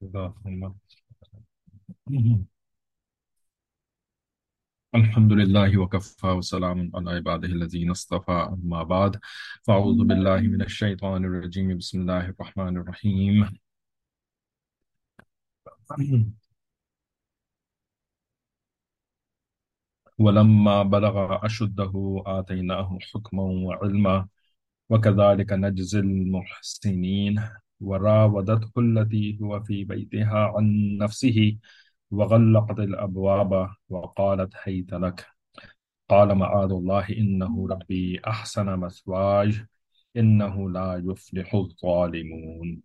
اللهم الحمد لله وكفى وسلام على عباده الذين اصطفى أما بعد فأعوذ بالله من الشيطان الرجيم بسم الله الرحمن الرحيم ولما بلغ أشده آتيناه حكما وعلما وكذلك نجزي المحسنين وراودته التي هو في بيتها عن نفسه وغلقت الأبواب وقالت هيت لك قال معاذ الله إنه ربي أحسن مثواي إنه لا يفلح الظالمون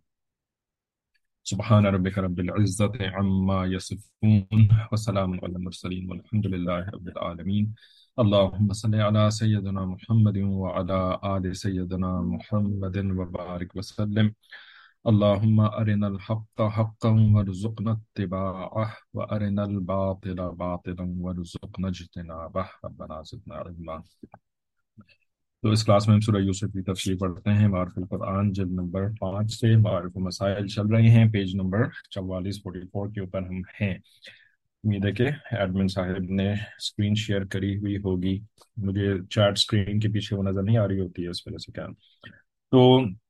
سبحان ربك رب العزة عما يصفون وسلام على المرسلين والحمد لله رب العالمين اللهم صل على سيدنا محمد وعلى آل سيدنا محمد وبارك وسلم اللهم أرنا الحق حقا وارزقنا اتباعه وأرنا الباطل باطلا وارزقنا اجتنابه ربنا زدنا علما. تو اس کلاس میں ہم سورہ یوسف کی تفسیر پڑھتے ہیں معارف القرآن جلد نمبر 5 سے معارف مسائل چل رہے ہیں پیج نمبر 44 کے اوپر ہم ہیں. امید ہے کہ ایڈمن صاحب نے اسکرین شیئر کری ہوئی ہوگی. مجھے چیٹ اسکرین کے پیچھے وہ نظر نہیں آ رہی ہوتی ہے اس وجہ سے کیا. تو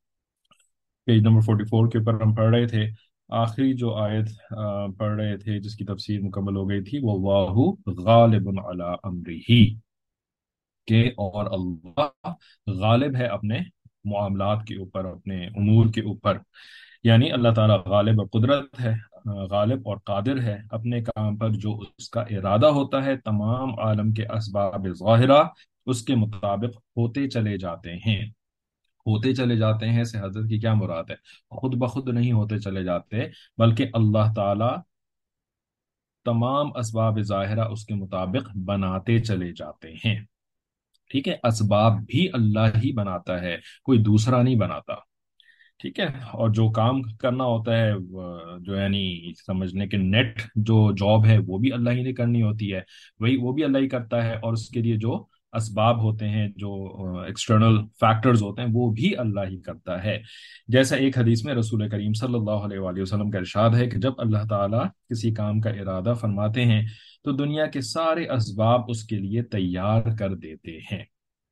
پیج نمبر 44 کے اوپر ہم پڑھ رہے تھے. آخری جو آیت پڑھ رہے تھے جس کی تفسیر مکمل ہو گئی تھی وہ واللہ غالب علی امرہ، کہ اور اللہ غالب ہے اپنے معاملات کے اوپر، اپنے امور کے اوپر. یعنی اللہ تعالیٰ غالب اور قدرت ہے، غالب اور قادر ہے اپنے کام پر. جو اس کا ارادہ ہوتا ہے تمام عالم کے اسباب ظاہرہ اس کے مطابق ہوتے چلے جاتے ہیں. ہوتے چلے جاتے ہیں سے حضرت کی کیا مراد ہے؟ خود بخود نہیں ہوتے چلے جاتے، بلکہ اللہ تعالیٰ تمام اسباب ظاہرہ اس کے مطابق بناتے چلے جاتے ہیں. ٹھیک ہے، اسباب بھی اللہ ہی بناتا ہے، کوئی دوسرا نہیں بناتا. ٹھیک ہے، اور جو کام کرنا ہوتا ہے جو یعنی سمجھنے کے نیٹ جو جاب ہے وہ بھی اللہ ہی نے کرنی ہوتی ہے، وہی وہ بھی اللہ ہی کرتا ہے. اور اس کے لیے جو اسباب ہوتے ہیں، جو ایکسٹرنل فیکٹرز ہوتے ہیں، وہ بھی اللہ ہی کرتا ہے. جیسا ایک حدیث میں رسول کریم صلی اللہ علیہ وآلہ وسلم کا ارشاد ہے کہ جب اللہ تعالیٰ کسی کام کا ارادہ فرماتے ہیں تو دنیا کے سارے اسباب اس کے لیے تیار کر دیتے ہیں.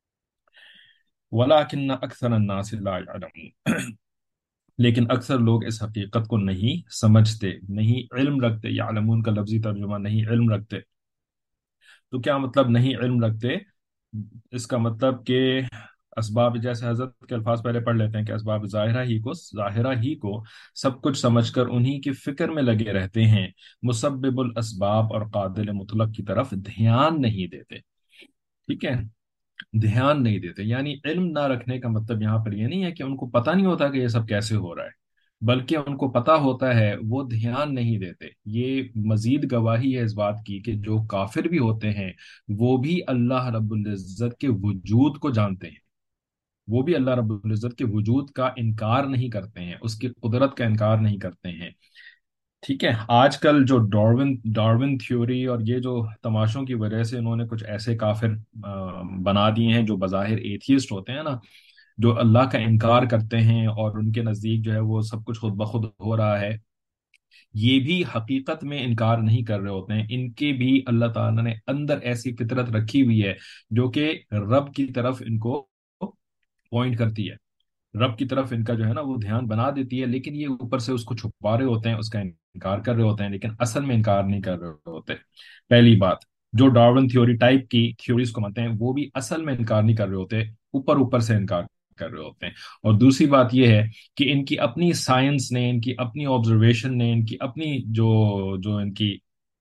وَلَكِنَّ أَكْثَرَ النَّاسِ لَا يَعْلَمُونَ، لیکن اکثر لوگ اس حقیقت کو نہیں سمجھتے، نہیں علم رکھتے. یعلمون کا لفظی ترجمہ نہیں علم رکھتے. تو کیا مطلب نہیں علم رکھتے؟ اس کا مطلب کہ اسباب، جیسے حضرت کے الفاظ پہلے پڑھ لیتے ہیں کہ اسباب ظاہرہ ہی کو سب کچھ سمجھ کر انہی کی فکر میں لگے رہتے ہیں، مسبب الاسباب اور قادر مطلق کی طرف دھیان نہیں دیتے. ٹھیک ہے، دھیان نہیں دیتے. یعنی علم نہ رکھنے کا مطلب یہاں پر یہ نہیں ہے کہ ان کو پتہ نہیں ہوتا کہ یہ سب کیسے ہو رہا ہے، بلکہ ان کو پتہ ہوتا ہے، وہ دھیان نہیں دیتے. یہ مزید گواہی ہے اس بات کی کہ جو کافر بھی ہوتے ہیں وہ بھی اللہ رب العزت کے وجود کو جانتے ہیں، وہ بھی اللہ رب العزت کے وجود کا انکار نہیں کرتے ہیں، اس کی قدرت کا انکار نہیں کرتے ہیں. ٹھیک ہے، آج کل جو ڈارون تھیوری اور یہ جو تماشوں کی وجہ سے انہوں نے کچھ ایسے کافر بنا دیے ہیں جو بظاہر ایتھیسٹ ہوتے ہیں نا، جو اللہ کا انکار کرتے ہیں اور ان کے نزدیک جو ہے وہ سب کچھ خود بخود ہو رہا ہے. یہ بھی حقیقت میں انکار نہیں کر رہے ہوتے ہیں، ان کے بھی اللہ تعالیٰ نے اندر ایسی فطرت رکھی ہوئی ہے جو کہ رب کی طرف ان کو پوائنٹ کرتی ہے، رب کی طرف ان کا جو ہے نا وہ دھیان بنا دیتی ہے. لیکن یہ اوپر سے اس کو چھپا رہے ہوتے ہیں، اس کا انکار کر رہے ہوتے ہیں، لیکن اصل میں انکار نہیں کر رہے ہوتے. پہلی بات، جو ڈارون تھیوری ٹائپ کی تھیوریز کو مانتے ہیں وہ بھی اصل میں انکار نہیں کر رہے ہوتے، اوپر اوپر سے انکار کر رہے ہوتے ہیں. اور دوسری بات یہ ہے کہ ان کی اپنی سائنس نے، ان کی اپنی آبزرویشن نے، ان کی اپنی جو ان کی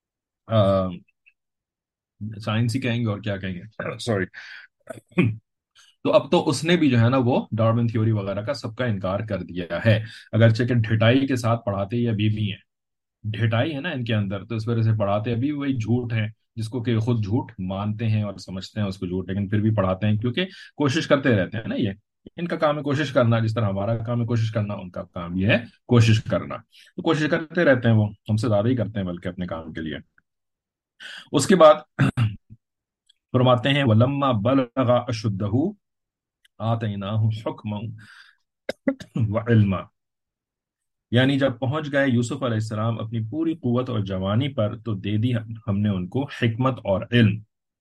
سائنس ہی کہیں گے اور کیا کہیں گے، سوری. تو اب تو اس نے بھی جو ہے نا وہ ڈارون تھیوری وغیرہ کا سب کا انکار کر دیا ہے، اگرچہ کہ ڈھٹائی کے ساتھ پڑھاتے ہی ابھی بھی ہیں. ڈھٹائی ہے نا ان کے اندر، تو اس وجہ سے پڑھاتے ابھی وہی جھوٹ ہیں جس کو کہ خود جھوٹ مانتے ہیں اور سمجھتے ہیں اس کو جھوٹ، لیکن پھر بھی پڑھاتے ہیں کیونکہ کوشش کرتے رہتے ہیں نا. یہ ان کا کام ہے کوشش کرنا، جس طرح ہمارا کام ہے کوشش کرنا، ان کا کام یہ ہے کوشش کرنا. تو کوشش کرتے رہتے ہیں، وہ ہم سے زیادہ ہی کرتے ہیں بلکہ اپنے کام کے لیے. اس کے بعد فرماتے ہیں وَلَمَّا بَلَغَ أَشُدَّهُ آتَيْنَاهُ حُكْمًا وَعِلْمًا. یعنی جب پہنچ گئے یوسف علیہ السلام اپنی پوری قوت اور جوانی پر تو دے دی ہم نے ان کو حکمت اور علم.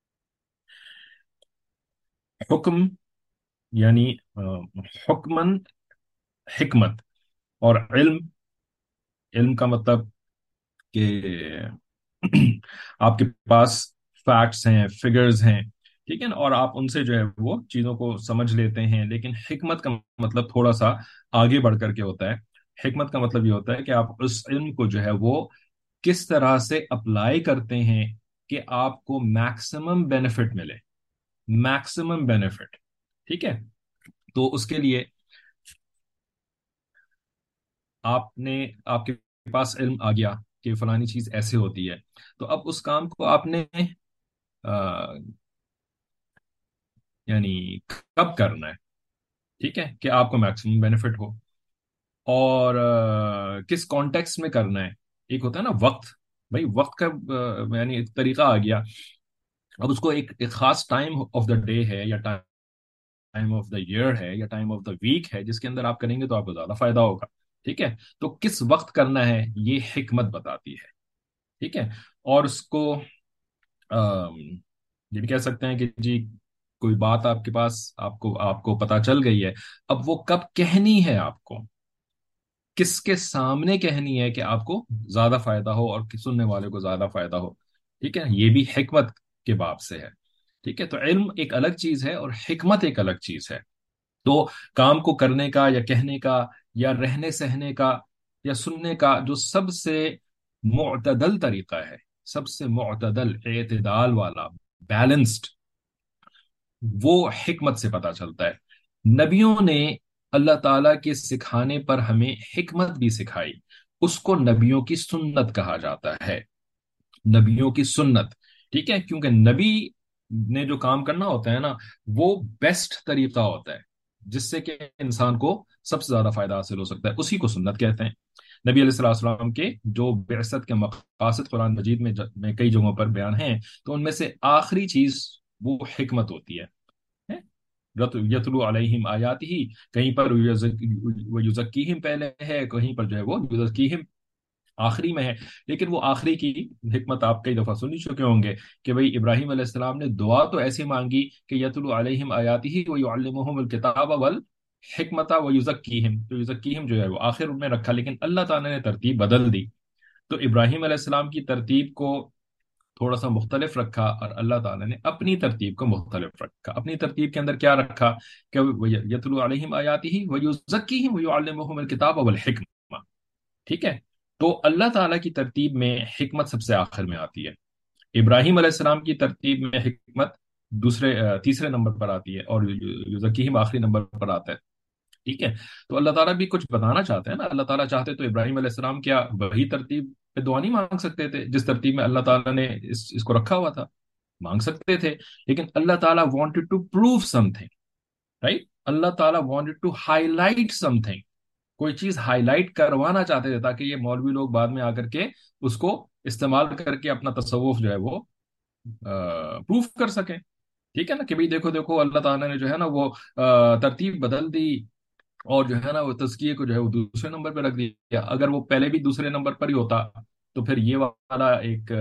حکم یعنی حکمن، حکمت، اور علم. علم کا مطلب کہ آپ کے پاس فیکٹس ہیں، فگرز ہیں، ٹھیک ہے نا، اور آپ ان سے جو ہے وہ چیزوں کو سمجھ لیتے ہیں. لیکن حکمت کا مطلب تھوڑا سا آگے بڑھ کر کے ہوتا ہے. حکمت کا مطلب یہ ہوتا ہے کہ آپ اس علم کو جو ہے وہ کس طرح سے اپلائی کرتے ہیں کہ آپ کو میکسیمم بینیفٹ ملے. میکسیمم بینیفٹ، ٹھیک ہے. تو اس کے لیے آپ کے پاس علم آ گیا کہ فلانی چیز ایسے ہوتی ہے، تو اب اس کام کو آپ نے آ، یعنی کب کرنا ہے، ٹھیک ہے، کہ آپ کو میکسیمم بینیفٹ ہو. اور کس کانٹیکس میں کرنا ہے. ایک ہوتا ہے نا وقت، بھائی وقت کا یعنی ایک طریقہ آ گیا. اب اس کو ایک خاص ٹائم آف دا ڈے ہے، یا ٹائم آف دا ایئر ہے، یا ٹائم آف دا ویک ہے، جس کے اندر آپ کریں گے تو آپ کو زیادہ فائدہ ہوگا. ٹھیک ہے. تو کس وقت کرنا ہے یہ حکمت بتاتی ہے. ٹھیک ہے. اور اس کو آم، یہ بھی کہہ سکتے ہیں کہ جی کوئی بات آپ کے پاس آپ کو پتا چل گئی ہے، اب وہ کب کہنی ہے، آپ کو کس کے سامنے کہنی ہے کہ آپ کو زیادہ فائدہ ہو اور سننے والے کو زیادہ فائدہ ہو. ٹھیک ہے. یہ بھی حکمت کے باب سے ہے. ٹھیک ہے. تو علم ایک الگ چیز ہے اور حکمت ایک الگ چیز ہے. تو کام کو کرنے کا یا کہنے کا یا رہنے سہنے کا یا سننے کا جو سب سے معتدل طریقہ ہے، سب سے معتدل، اعتدال والا، بیلنسڈ، وہ حکمت سے پتا چلتا ہے. نبیوں نے اللہ تعالیٰ کے سکھانے پر ہمیں حکمت بھی سکھائی. اس کو نبیوں کی سنت کہا جاتا ہے. نبیوں کی سنت. ٹھیک ہے. کیونکہ نبی نے جو کام کرنا ہوتا ہے نا، وہ بیسٹ طریقہ ہوتا ہے جس سے کہ انسان کو سب سے زیادہ فائدہ حاصل ہو سکتا ہے. اسی کو سنت کہتے ہیں. نبی علیہ الصلوۃ والسلام کے جو بعثت کے مقاصد قرآن مجید میں کئی جگہوں پر بیان ہیں، تو ان میں سے آخری چیز وہ حکمت ہوتی ہے. یتلو علیہم آیات ہی، کہیں پر یزکیہم پہلے ہے، کہیں پر جو ہے وہ یزکیہم آخری میں ہے. لیکن وہ آخری کی حکمت آپ کئی دفعہ سن چکے ہوں گے کہ بھئی ابراہیم علیہ السلام نے دعا تو ایسی مانگی کہ یتلو علیہم آیاتہ ویعلمہم الکتاب والحکمت ویزکیہم، تو یزکیہم جو ہے وہ آخر میں رکھا، لیکن اللہ تعالیٰ نے ترتیب بدل دی. تو ابراہیم علیہ السلام کی ترتیب کو تھوڑا سا مختلف رکھا، اور اللہ تعالیٰ نے اپنی ترتیب کو مختلف رکھا. اپنی ترتیب کے اندر کیا رکھا کہ یتلو علیہم آیاتہ ویزکیہم ویعلمہم الکتاب والحکمہ. ٹھیک ہے. تو اللہ تعالیٰ کی ترتیب میں حکمت سب سے آخر میں آتی ہے. ابراہیم علیہ السلام کی ترتیب میں حکمت تیسرے نمبر پر آتی ہے، اور یزکیہم آخری نمبر پر آتا ہے. ٹھیک ہے. تو اللہ تعالیٰ بھی کچھ بتانا چاہتے ہیں نا. اللہ تعالیٰ چاہتے تو ابراہیم علیہ السلام کیا وہی ترتیب پہ دعا نہیں مانگ سکتے تھے جس ترتیب میں اللہ تعالیٰ نے اس کو رکھا ہوا تھا؟ مانگ سکتے تھے. لیکن اللہ تعالیٰ wanted to prove something, right. اللہ تعالیٰ wanted to highlight something. کوئی چیز ہائی لائٹ کروانا چاہتے تھے تاکہ یہ مولوی لوگ بعد میں آ کر کے اس کو استعمال کر کے اپنا تصوف جو ہے وہ پروف کر سکیں. ٹھیک ہے نا، کہ بھئی دیکھو دیکھو اللہ تعالیٰ نے جو ہے نا وہ ترتیب بدل دی، اور جو ہے نا وہ تزکیے کو جو ہے وہ دوسرے نمبر پہ رکھ دیا. اگر وہ پہلے بھی دوسرے نمبر پر ہی ہوتا تو پھر یہ والا ایک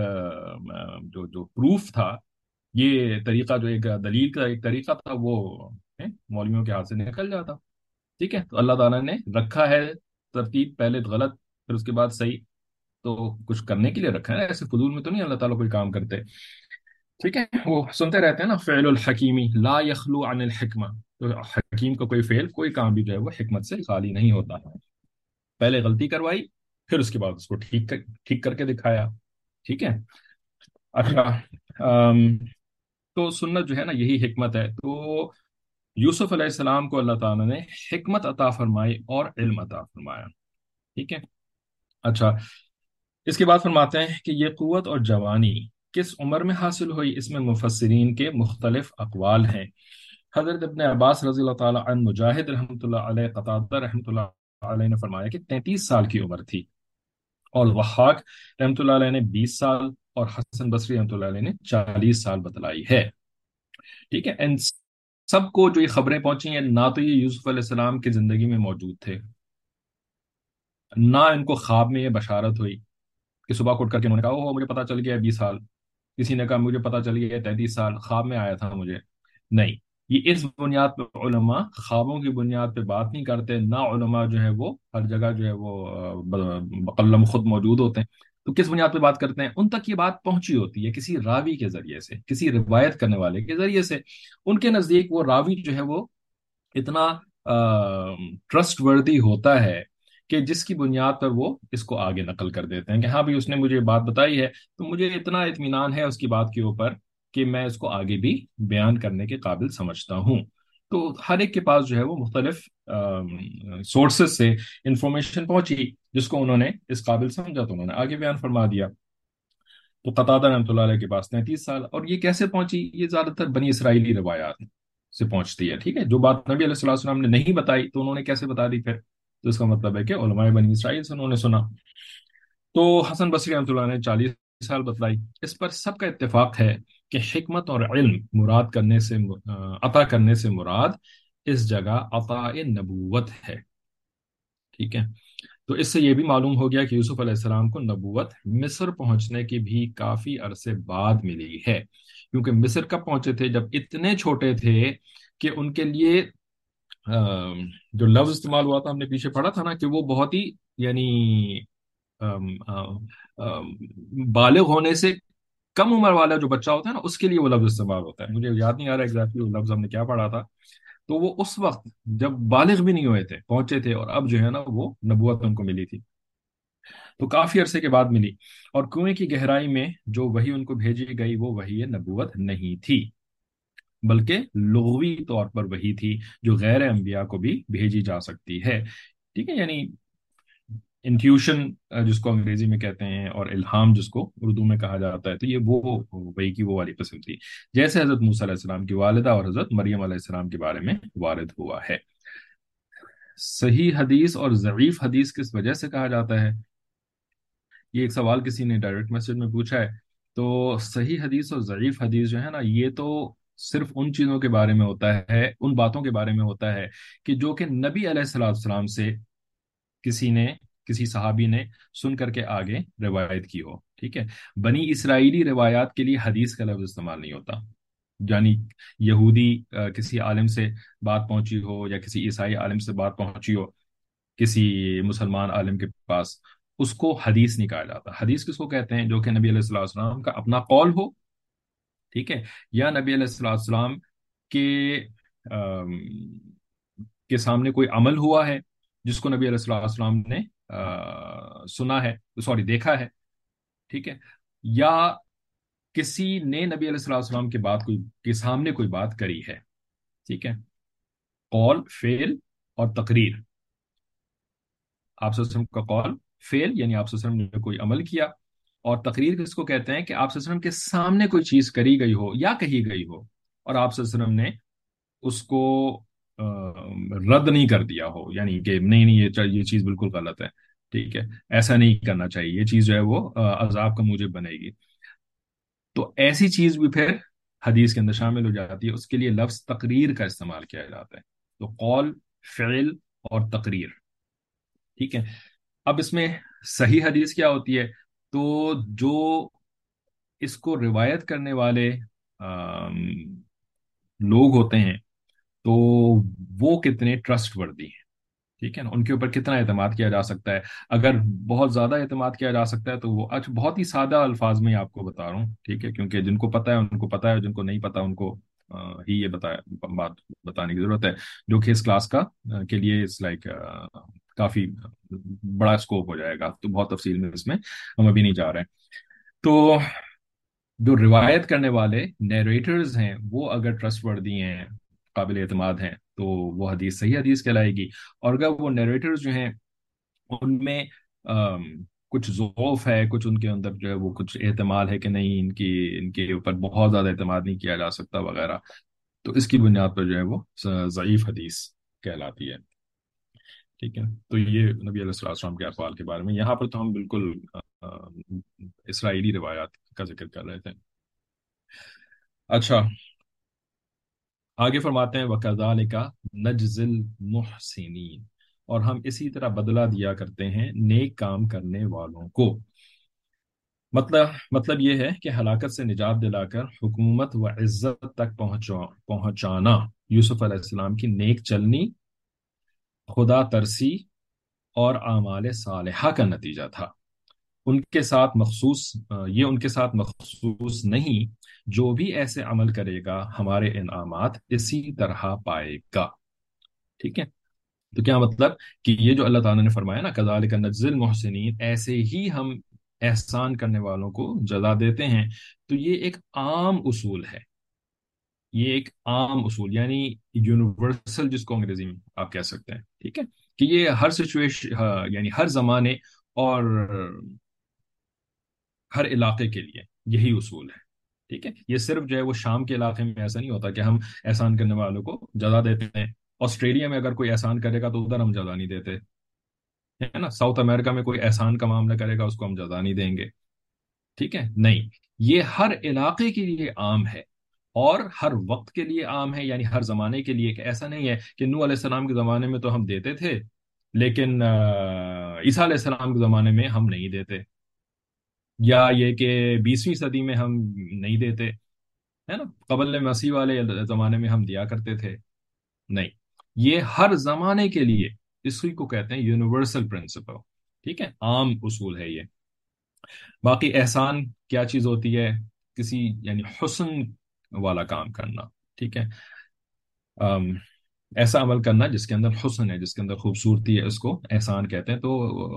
جو پروف تھا، یہ طریقہ جو ایک دلیل کا ایک طریقہ تھا، وہ مولویوں کے ہاتھ سے نکل جاتا. ٹھیک ہے. تو اللہ تعالیٰ نے رکھا ہے ترتیب، پہلے غلط پھر اس کے بعد صحیح، تو کچھ کرنے کے لیے رکھا ہے، ایسے فضول میں تو نہیں اللہ تعالیٰ کوئی کام کرتے. ٹھیک ہے. وہ سنتے رہتے ہیں نا، فعل الحکیمی لا یخلو عن الحکمہ. تو حکیم کا کوئی فعل، کوئی کام بھی جو ہے وہ حکمت سے خالی نہیں ہوتا. پہلے غلطی کروائی، پھر اس کے بعد اس کو ٹھیک کر کے دکھایا. ٹھیک ہے. اچھا. ام، تو سنت جو ہے نا یہی حکمت ہے. تو یوسف علیہ السلام کو اللہ تعالیٰ نے حکمت عطا فرمائی اور علم عطا فرمایا. ٹھیک ہے. اچھا. اس کے بعد فرماتے ہیں کہ یہ قوت اور جوانی کس عمر میں حاصل ہوئی. اس میں مفسرین کے مختلف اقوال ہیں. حضرت ابن عباس رضی اللہ تعالیٰ عنہ، مجاہد رحمۃ اللہ علیہ، قتادہ رحمۃ اللہ علیہ نے فرمایا کہ 33 سال کی عمر تھی، اور وحاق رحمۃ اللہ علیہ نے 20 سال، اور حسن بصری رحمۃ اللہ علیہ نے 40 سال بتلائی ہے. ٹھیک ہے. ان سب کو جو یہ خبریں پہنچی ہیں، نہ تو یہ یوسف علیہ السلام کی زندگی میں موجود تھے، ना इनको ख्वाब में ये बशारत हुई कि सुबह को उठ करके उन्होंने कहा ओहो मुझे पता चल गया 20 साल, किसी ने कहा मुझे पता चल गया 33 साल, ख्वाब में आया था मुझे। नहीं, ये इस बुनियाद पे उलमा ख्वाबों की बुनियाद पे बात नहीं करते, ना उलमा जो है वो हर जगह जो है वो बकल्लम खुद मौजूद होते हैं। तो किस बुनियाद पे बात करते हैं, उन तक ये बात पहुंची होती है किसी रावी के जरिए से, किसी रिवायत करने वाले के जरिए से। उनके नजदीक वो रावी जो है वो इतना ट्रस्ट वर्दी होता है कि जिसकी बुनियाद पर वो इसको आगे नकल कर देते हैं कि हाँ भाई उसने मुझे बात बताई है, तो मुझे इतना इत्मीनान है उसकी बात के ऊपर कि मैं इसको आगे भी बयान करने के काबिल समझता हूँ। तो हर एक के पास जो है वो मुख्तलिफ सोर्सेज से इंफॉर्मेशन पहुंची, जिसको उन्होंने इस काबिल समझा तो उन्होंने आगे बयान फरमा दिया। तो कतादा रहमतुल्लाह अलैह के पास 33 साल, और ये कैसे पहुंची, ये ज्यादातर बनी इसराइली रिवायात से पहुंचती है। ठीक है, जो बात नबी अलैहि सल्लल्लाहु अलैहि वसल्लम ने नहीं बताई तो उन्होंने कैसे बता दी फिर, तो इसका मतलब है कि उलमाए बनी इसराइल से उन्होंने सुना। तो हसन बसरी रहमतुल्लाह ने 40 साल बतलाई। इस पर सबका इत्तेफाक है कि हिकमत और इल्म मुराद करने से अता करने से मुराद इस जगह अताए नबूवत है। ठीक है, तो इससे ये भी मालूम हो गया कि यूसुफ अलैहिस्सलाम को नबूवत मिस्र पहुंचने की भी काफी अरसे बाद मिली है, क्योंकि मिस्र कब पहुंचे थे, जब इतने छोटे थे कि उनके लिए जो लफ्ज इस्तेमाल हुआ था हमने पीछे पढ़ा था ना, कि वो बहुत ही यानी अम, बालिग होने से कम उम्र वाला जो बच्चा होता है ना, उसके लिए वो लफ्ज इस्तेमाल होता है। मुझे याद नहीं आ रहा एग्जैक्टली वो लफ्ज हमने क्या पढ़ा था। तो वो उस वक्त जब बालिग भी नहीं हुए थे पहुंचे थे, और अब जो है ना वो नबूवत उनको मिली थी, तो काफी अरसे के बाद मिली। और कुएं की गहराई में जो वही उनको भेजी गई वो वही नबूवत नहीं थी, बल्कि लुग़वी तौर पर वही थी जो गैर अंबिया को भी भेजी जा सकती है। ठीक है, यानी इंट्यूशन जिसको अंग्रेजी में कहते हैं, और इल्हाम जिसको उर्दू में कहा जाता है, तो ये वो वही की वो वाली किस्म थी, जैसे हजरत मूसा अलैहिस्सलाम की वालिदा और हजरत मरियम अलैहिस्सलाम के बारे में वारिद हुआ है। सही हदीस और ज़ईफ हदीस किस वजह से कहा जाता है, ये एक सवाल किसी ने डायरेक्ट मैसेज में पूछा है। तो सही हदीस और ज़ईफ हदीस जो है ना, ये तो सिर्फ उन चीज़ों के बारे में होता है, उन बातों के बारे में होता है कि जो कि नबी अलैहिस्सलाम से किसी ने, किसी सहाबी ने सुन करके आगे रिवायत की हो। ठीक है, बनी इसराइली रिवायात के लिए हदीस का लफ्ज इस्तेमाल नहीं होता। यानी यहूदी किसी आलिम से बात पहुंची हो, या किसी ईसाई आलिम से बात पहुंची हो किसी मुसलमान आलिम के पास, उसको हदीस नहीं कहा जाता। हदीस किसको कहते हैं, जो कि नबी अलैहि सल्लल्लाहु अलैहि वसल्लम का अपना कौल हो, ठीक है, या नबी अलैहि सल्लल्लाहु अलैहि वसल्लम के के सामने कोई अमल हुआ है जिसको नबी अलैहि वसल्लम ने सुना है, सॉरी देखा है। ठीक है, या किसी ने नबी अलैहि वसल्लम के बाद कोई के सामने कोई बात करी है। ठीक है, कौल फेल और तकरीर। आप वसल्लम का कौल फेल यानी आप वसल्लम ने कोई अमल किया, और तकरीर किसको कहते हैं कि आप वसल्लम के सामने कोई चीज करी गई हो या कही गई हो, और आप वसल्लम ने उसको रद्द नहीं कर दिया हो, यानी कि नहीं नहीं ये चीज बिल्कुल गलत है, ठीक है, ऐसा नहीं करना चाहिए, ये चीज जो है वो अजाब का मूजिब बनेगी। तो ऐसी चीज भी फिर हदीस के अंदर शामिल हो जाती है, उसके लिए लफ्ज तकरीर का इस्तेमाल किया जाता है। तो कौल, फेल और तकरीर। ठीक है, अब इसमें सही हदीस क्या होती है, तो जो इसको रिवायत करने वाले लोग होते हैं, तो वो कितने ट्रस्ट वर्दी हैं। ठीक है ना, उनके ऊपर कितना एतमाद किया जा सकता है। अगर बहुत ज्यादा एतमाद किया जा सकता है तो वो आज बहुत ही सादा अल्फाज में ही आपको बता रहा हूँ, ठीक है, क्योंकि जिनको पता है उनको पता है, जिनको नहीं पता उनको ही ये बात बताने की जरूरत है, जो कि इस क्लास का के लिए इस लाइक काफी बड़ा स्कोप हो जाएगा, तो बहुत तफसील में इसमें हम अभी नहीं जा रहे हैं। तो जो रिवायत करने वाले नरेटर्स हैं वो अगर ट्रस्टवर्दी हैं, काबिल एतमाद हैं, तो वो हदीस सही हदीस कहलाएगी। और अगर वो नरेटर्स जो हैं उनमें कुछ ज़ौफ है, कुछ उनके अंदर जो है वो कुछ एहतमाल है कि नहीं, इनकी इनके ऊपर बहुत ज़्यादा एतमाद नहीं किया जा सकता वगैरह, तो इसकी बुनियाद पर जो है वो ज़ईफ हदीस कहलाती है। ठीक है, तो ये नबी अलैहिस्सलाम के अक़वाल के बारे में। यहाँ पर तो हम बिल्कुल इसराइली रिवायात का जिक्र कर रहे थे। अच्छा, आगे फरमाते हैं वकज़ालिका नजज़िल मुहसिनीन, اور ہم اسی طرح بدلہ دیا کرتے ہیں نیک کام کرنے والوں کو۔ مطلب یہ ہے کہ ہلاکت سے نجات دلا کر حکومت و عزت تک پہنچانا یوسف علیہ السلام کی نیک چلنی، خدا ترسی اور اعمال صالحہ کا نتیجہ تھا۔ ان کے ساتھ مخصوص یہ ان کے ساتھ مخصوص نہیں، جو بھی ایسے عمل کرے گا ہمارے انعامات اسی طرح پائے گا۔ ٹھیک ہے، تو کیا مطلب کہ یہ جو اللہ تعالیٰ نے فرمایا نا کذالک نجزی المحسنین، ایسے ہی ہم احسان کرنے والوں کو جزا دیتے ہیں، تو یہ ایک عام اصول ہے، یہ ایک عام اصول یعنی یونیورسل، جس کو انگریزی میں آپ کہہ سکتے ہیں، ٹھیک ہے، کہ یہ ہر سچویشن یعنی ہر زمانے اور ہر علاقے کے لیے یہی اصول ہے۔ ٹھیک ہے، یہ صرف جو ہے وہ شام کے علاقے میں ایسا نہیں ہوتا کہ ہم احسان کرنے والوں کو جزا دیتے ہیں، آسٹریلیا میں اگر کوئی احسان کرے گا تو ادھر ہم جزا نہیں دیتے، ہے نا، ساؤتھ امریکہ میں کوئی احسان کا معاملہ کرے گا اس کو ہم جزا نہیں دیں گے، ٹھیک ہے، نہیں، یہ ہر علاقے کے لیے عام ہے اور ہر وقت کے لیے عام ہے، یعنی ہر زمانے کے لیے، کہ ایسا نہیں ہے کہ نوح علیہ السلام کے زمانے میں تو ہم دیتے تھے لیکن عیسیٰ علیہ السلام کے زمانے میں ہم نہیں دیتے، یا یہ کہ 20ویں صدی میں ہم نہیں دیتے، ہے نا، قبل مسیح والے زمانے میں ہم دیا کرتے تھے، نہیں، یہ ہر زمانے کے لیے، اسی کو کہتے ہیں یونیورسل پرنسپل، ٹھیک ہے، عام اصول ہے یہ۔ باقی احسان کیا چیز ہوتی ہے؟ کسی یعنی حسن والا کام کرنا، ٹھیک ہے، آم، ایسا عمل کرنا جس کے اندر حسن ہے، جس کے اندر خوبصورتی ہے، اس کو احسان کہتے ہیں۔ تو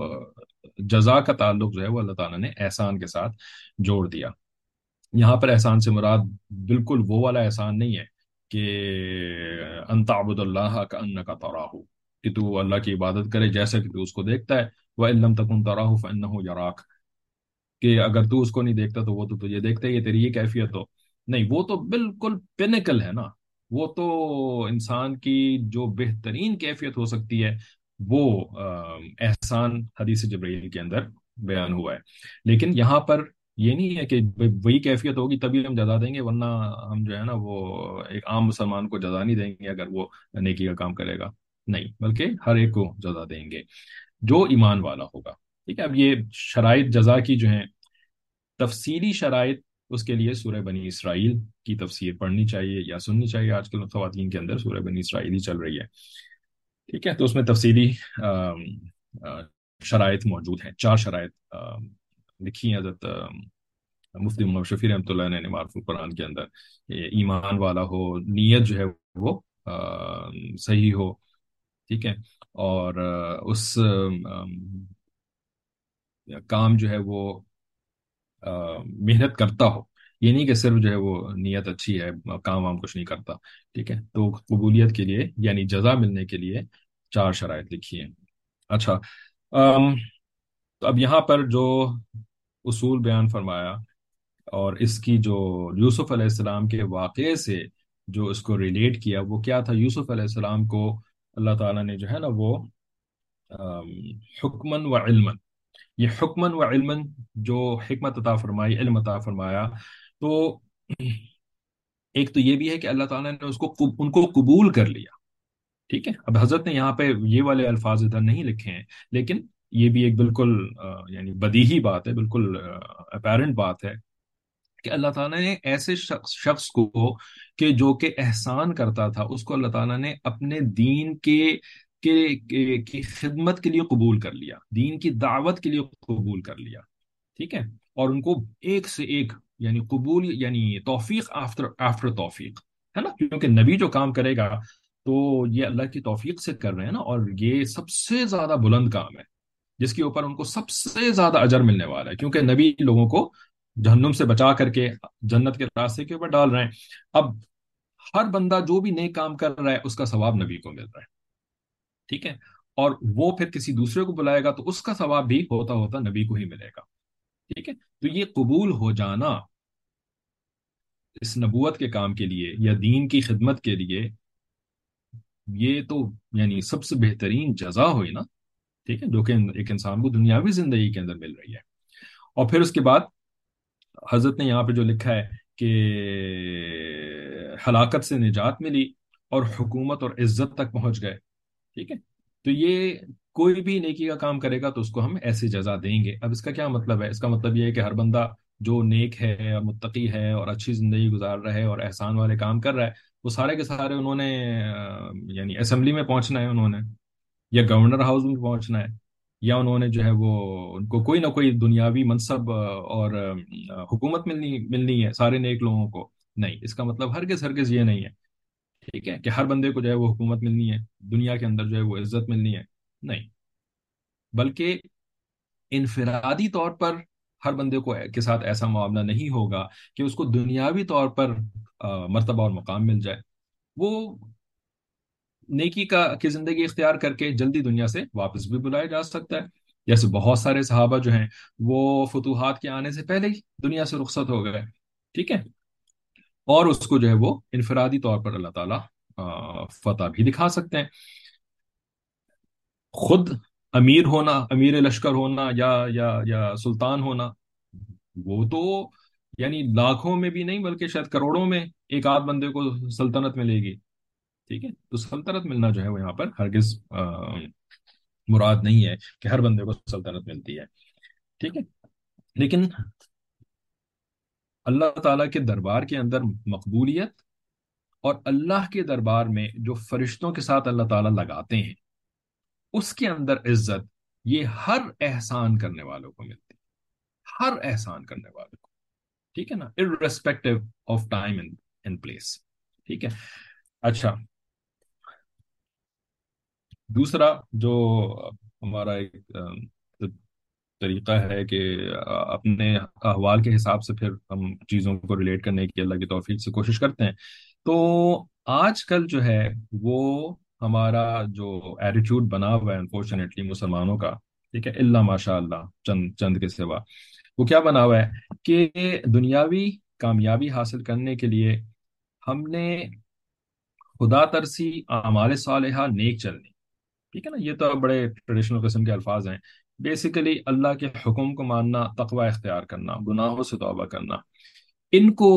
جزا کا تعلق جو ہے وہ اللہ تعالیٰ نے احسان کے ساتھ جوڑ دیا۔ یہاں پر احسان سے مراد بالکل وہ والا احسان نہیں ہے کہ ان تعبد اللہ کأنک تراہ، کہ تو اللہ کی عبادت کرے جیسا کہ تو اس کو دیکھتا ہے، وَإِن لَمْ تَكُنْ تَرَاهُ فَإِنَّهُ يَرَاكَ، کہ اگر تو اس کو نہیں دیکھتا تو وہ تو تجھے دیکھتا ہی ہے، تیری یہ کیفیت ہو، نہیں، وہ تو بالکل پینیکل ہے نا، وہ تو انسان کی جو بہترین کیفیت ہو سکتی ہے وہ احسان حدیث جبرائیل کے اندر بیان ہوا ہے۔ لیکن یہاں پر یہ نہیں ہے کہ وہی کیفیت ہوگی تبھی ہم جزا دیں گے، ورنہ ہم جو ہے نا وہ ایک عام مسلمان کو جزا نہیں دیں گے اگر وہ نیکی کا کام کرے گا، نہیں، بلکہ ہر ایک کو جزا دیں گے جو ایمان والا ہوگا۔ ٹھیک ہے، اب یہ شرائط جزا کی جو ہیں، تفصیلی شرائط، اس کے لیے سورہ بنی اسرائیل کی تفسیر پڑھنی چاہیے یا سننی چاہیے۔ آج کل خواتین کے اندر سورہ بنی اسرائیل ہی چل رہی ہے، ٹھیک ہے، تو اس میں تفصیلی آم، آ، شرائط موجود ہیں، 4 شرائط لکھی ہیں حضرت مفتی محمد شفیع رحمۃ اللہ علیہ نے معرف القرآن کے اندر، کہ ایمان والا ہو، نیت جو ہے وہ صحیح ہو، ٹھیک ہے، اور اس کام جو ہے وہ محنت کرتا ہو، یہ نہیں کہ صرف جو ہے وہ نیت اچھی ہے کام وام کچھ نہیں کرتا، ٹھیک ہے، تو قبولیت کے لیے یعنی جزا ملنے کے لیے 4 شرائط لکھی ہیں۔ اچھا، تو اب یہاں پر جو اصول بیان فرمایا اور اس کی جو یوسف علیہ السلام کے واقعے سے جو اس کو ریلیٹ کیا، وہ کیا تھا؟ یوسف علیہ السلام کو اللہ تعالیٰ نے جو ہے نا وہ آم، حکمن و علمن، یہ حکمن و علمن جو حکمت عطا فرمائی، علم عطا فرمایا، تو ایک تو یہ بھی ہے کہ اللہ تعالیٰ نے ان کو قبول کر لیا، ٹھیک ہے، اب حضرت نے یہاں پہ یہ والے الفاظ ادھر نہیں لکھے ہیں، لیکن یہ بھی ایک بالکل یعنی بدیہی بات ہے، بالکل اپیرنٹ بات ہے کہ اللہ تعالیٰ نے ایسے شخص کو کہ جو کہ احسان کرتا تھا، اس کو اللہ تعالیٰ نے اپنے دین کی خدمت کے لیے قبول کر لیا، دین کی دعوت کے لیے قبول کر لیا، ٹھیک ہے، اور ان کو ایک سے ایک یعنی قبول یعنی توفیق آفٹر توفیق، ہے نا، کیونکہ نبی جو کام کرے گا تو یہ اللہ کی توفیق سے کر رہے ہیں نا، اور یہ سب سے زیادہ بلند کام ہے جس کے اوپر ان کو سب سے زیادہ اجر ملنے والا ہے، کیونکہ نبی لوگوں کو جہنم سے بچا کر کے جنت کے راستے کے اوپر ڈال رہے ہیں۔ اب ہر بندہ جو بھی نیک کام کر رہا ہے اس کا ثواب نبی کو مل رہا ہے، ٹھیک ہے، اور وہ پھر کسی دوسرے کو بلائے گا تو اس کا ثواب بھی ہوتا ہوتا نبی کو ہی ملے گا، ٹھیک ہے، تو یہ قبول ہو جانا اس نبوت کے کام کے لیے یا دین کی خدمت کے لیے، یہ تو یعنی سب سے بہترین جزا ہوئی نا، ٹھیک ہے، جو کہ ایک انسان کو دنیاوی زندگی کے اندر مل رہی ہے۔ اور پھر اس کے بعد حضرت نے یہاں پہ جو لکھا ہے کہ ہلاکت سے نجات ملی اور حکومت اور عزت تک پہنچ گئے، ٹھیک ہے، تو یہ کوئی بھی نیکی کا کام کرے گا تو اس کو ہم ایسی جزا دیں گے. اب اس کا کیا مطلب ہے؟ اس کا مطلب یہ ہے کہ ہر بندہ جو نیک ہے اور متقی ہے اور اچھی زندگی گزار رہا ہے اور احسان والے کام کر رہا ہے، وہ سارے کے سارے انہوں نے یعنی اسمبلی میں پہنچنا ہے، انہوں نے یا گورنر ہاؤس میں پہنچنا ہے، یا انہوں نے جو ہے وہ ان کو کوئی نہ کوئی دنیاوی منصب اور حکومت ملنی ملنی ہے سارے نیک لوگوں کو. نہیں، اس کا مطلب ہرگز ہرگز یہ نہیں ہے، ٹھیک ہے، کہ ہر بندے کو جو ہے وہ حکومت ملنی ہے، دنیا کے اندر جو ہے وہ عزت ملنی ہے. نہیں، بلکہ انفرادی طور پر ہر بندے کو کے ساتھ ایسا معاملہ نہیں ہوگا کہ اس کو دنیاوی طور پر مرتبہ اور مقام مل جائے. وہ نیکی کی زندگی اختیار کر کے جلدی دنیا سے واپس بھی بلایا جا سکتا ہے. جیسے بہت سارے صحابہ جو ہیں وہ فتوحات کے آنے سے پہلے ہی دنیا سے رخصت ہو گئے، ٹھیک ہے، اور اس کو جو ہے وہ انفرادی طور پر اللہ تعالیٰ فتح بھی دکھا سکتے ہیں. خود امیر ہونا، امیر لشکر ہونا یا سلطان ہونا، وہ تو یعنی لاکھوں میں بھی نہیں بلکہ شاید کروڑوں میں ایک آدھ بندے کو سلطنت ملے گی، ٹھیک ہے. تو سلطنت ملنا جو ہے وہ یہاں پر ہرگز مراد نہیں ہے کہ ہر بندے کو سلطنت ملتی ہے، ٹھیک ہے. لیکن اللہ تعالیٰ کے دربار کے اندر مقبولیت اور اللہ کے دربار میں جو فرشتوں کے ساتھ اللہ تعالیٰ لگاتے ہیں اس کے اندر عزت، یہ ہر احسان کرنے والوں کو ملتی ہے، ہر احسان کرنے والوں کو، ٹھیک ہے نا، irrespective of time and place, ٹھیک ہے. اچھا، دوسرا جو ہمارا ایک طریقہ ہے کہ اپنے احوال کے حساب سے پھر ہم چیزوں کو ریلیٹ کرنے کی اللہ کی توفیق سے کوشش کرتے ہیں. تو آج کل جو ہے وہ ہمارا جو ایٹیٹیوڈ بنا ہوا ہے انفارچونیٹلی مسلمانوں کا، ٹھیک ہے، اللہ ماشاء اللہ چند چند کے سوا، وہ کیا بنا ہوا ہے کہ دنیاوی کامیابی حاصل کرنے کے لیے ہم نے خدا ترسی، اعمال صالحہ، نیک چلنی، ٹھیک ہے نا، یہ تو بڑے ٹریڈیشنل قسم کے الفاظ ہیں. بیسیکلی اللہ کے حکم کو ماننا، تقوی اختیار کرنا، گناہوں سے توبہ کرنا، ان کو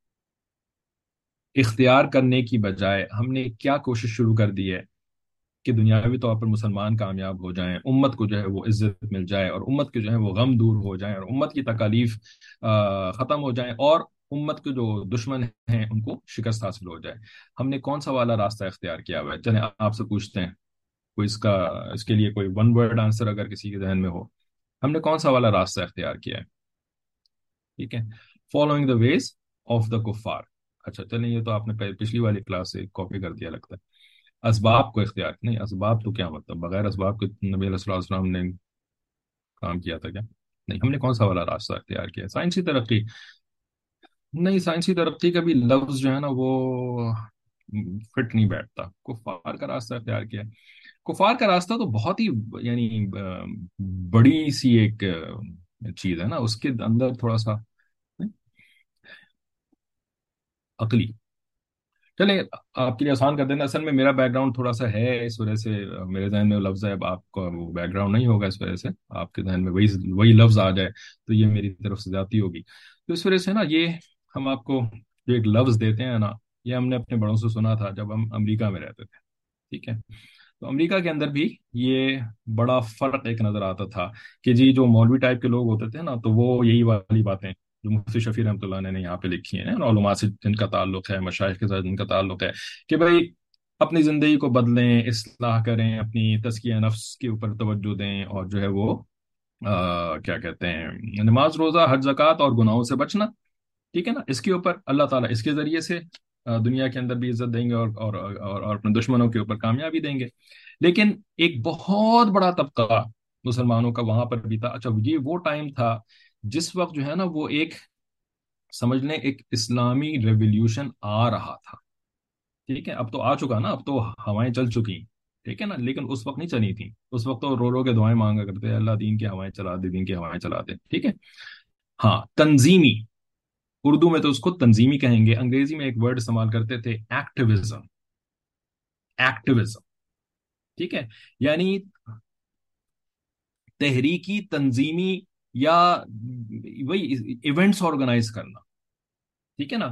اختیار کرنے کی بجائے ہم نے کیا کوشش شروع کر دی ہے کہ دنیاوی طور پر مسلمان کامیاب ہو جائیں، امت کو جو ہے وہ عزت مل جائے، اور امت کے جو ہے وہ غم دور ہو جائیں، اور امت کی تکالیف ختم ہو جائیں، اور امت کے جو دشمن ہیں ان کو شکست حاصل ہو جائے. ہم نے کون سا والا راستہ اختیار کیا ہوا ہے؟ چلیں آپ سے پوچھتے ہیں، کوئی اس کے لیے کوئی ون ورڈ آنسر اگر کسی کے ذہن میں ہو، ہم نے کون سا والا راستہ اختیار کیا ہے؟ ٹھیک ہے، following the ways of the کفار. اچھا چلیں، یہ تو آپ نے پچھلی والی کلاس سے کاپی کر دیا لگتا ہے. اسباب کو اختیار نہیں، اسباب تو کیا مطلب؟ بغیر اسباب کے نبی علیہ الصلوۃ والسلام نے کام کیا تھا کیا؟ نہیں، ہم نے کون سا والا راستہ اختیار کیا؟ سائنسی ترقی؟ نہیں، سائنسی ترقی کا بھی لفظ جو ہے نا وہ فٹ نہیں بیٹھتا. کفار کا راستہ اختیار کیا؟ کفار کا راستہ تو بہت ہی یعنی بڑی سی ایک چیز ہے نا، اس کے اندر تھوڑا سا عقلی. چلیں آپ کے لیے آسان کر دینا، اصل میں میرا بیک گراؤنڈ تھوڑا سا ہے اس وجہ سے میرے ذہن میں لفظ ہے. اب آپ کا وہ بیک گراؤنڈ نہیں ہوگا، اس وجہ سے آپ کے ذہن میں وہی لفظ آ جائے تو یہ میری طرف سے زیادتی ہوگی. تو اس وجہ سے نا یہ ہم آپ کو جو ایک لفظ دیتے ہیں نا، یہ ہم نے اپنے بڑوں سے سنا تھا جب ہم امریکہ میں رہتے تھے، ٹھیک ہے. تو امریکہ کے اندر بھی یہ بڑا فرق ایک نظر آتا تھا کہ جی جو مولوی ٹائپ کے لوگ ہوتے تھے نا، تو وہ یہی والی باتیں جو مفتی شفیع رحمۃ اللہ نے یہاں پہ لکھی ہیں، اور علماء سے جن کا تعلق ہے، مشائخ کے ساتھ جن کا تعلق ہے، کہ بھائی اپنی زندگی کو بدلیں، اصلاح کریں، اپنی تزکیہ نفس کے اوپر توجہ دیں، اور جو ہے وہ کیا کہتے ہیں، نماز روزہ حج زکوٰۃ اور گناہوں سے بچنا، ٹھیک ہے نا، اس کے اوپر اللہ تعالیٰ اس کے ذریعے سے دنیا کے اندر بھی عزت دیں گے، اور اپنے دشمنوں کے اوپر کامیابی دیں گے. لیکن ایک بہت بڑا طبقہ مسلمانوں کا وہاں پر بھی تھا. اچھا، یہ وہ ٹائم تھا جس وقت جو ہے نا وہ ایک سمجھ لیں ایک اسلامی ریولیوشن آ رہا تھا، ٹھیک ہے. اب تو آ چکا نا، اب تو ہوائیں چل چکی، ٹھیک ہے نا، لیکن اس وقت نہیں چلی تھیں. اس وقت تو رو رو کے دعائیں مانگا کرتے، اللہ دین کی ہوائیں چلا دے، دین کی ہوائیں چلا دے، ٹھیک ہے. ہاں، تنظیمی، اردو میں تو اس کو تنظیمی کہیں گے، انگریزی میں ایک ورڈ استعمال کرتے تھے ایکٹیویزم. ایکٹیویزم، ٹھیک ہے، یعنی تحریکی، تنظیمی، یا وہی ایونٹس آرگنائز کرنا، ٹھیک ہے نا،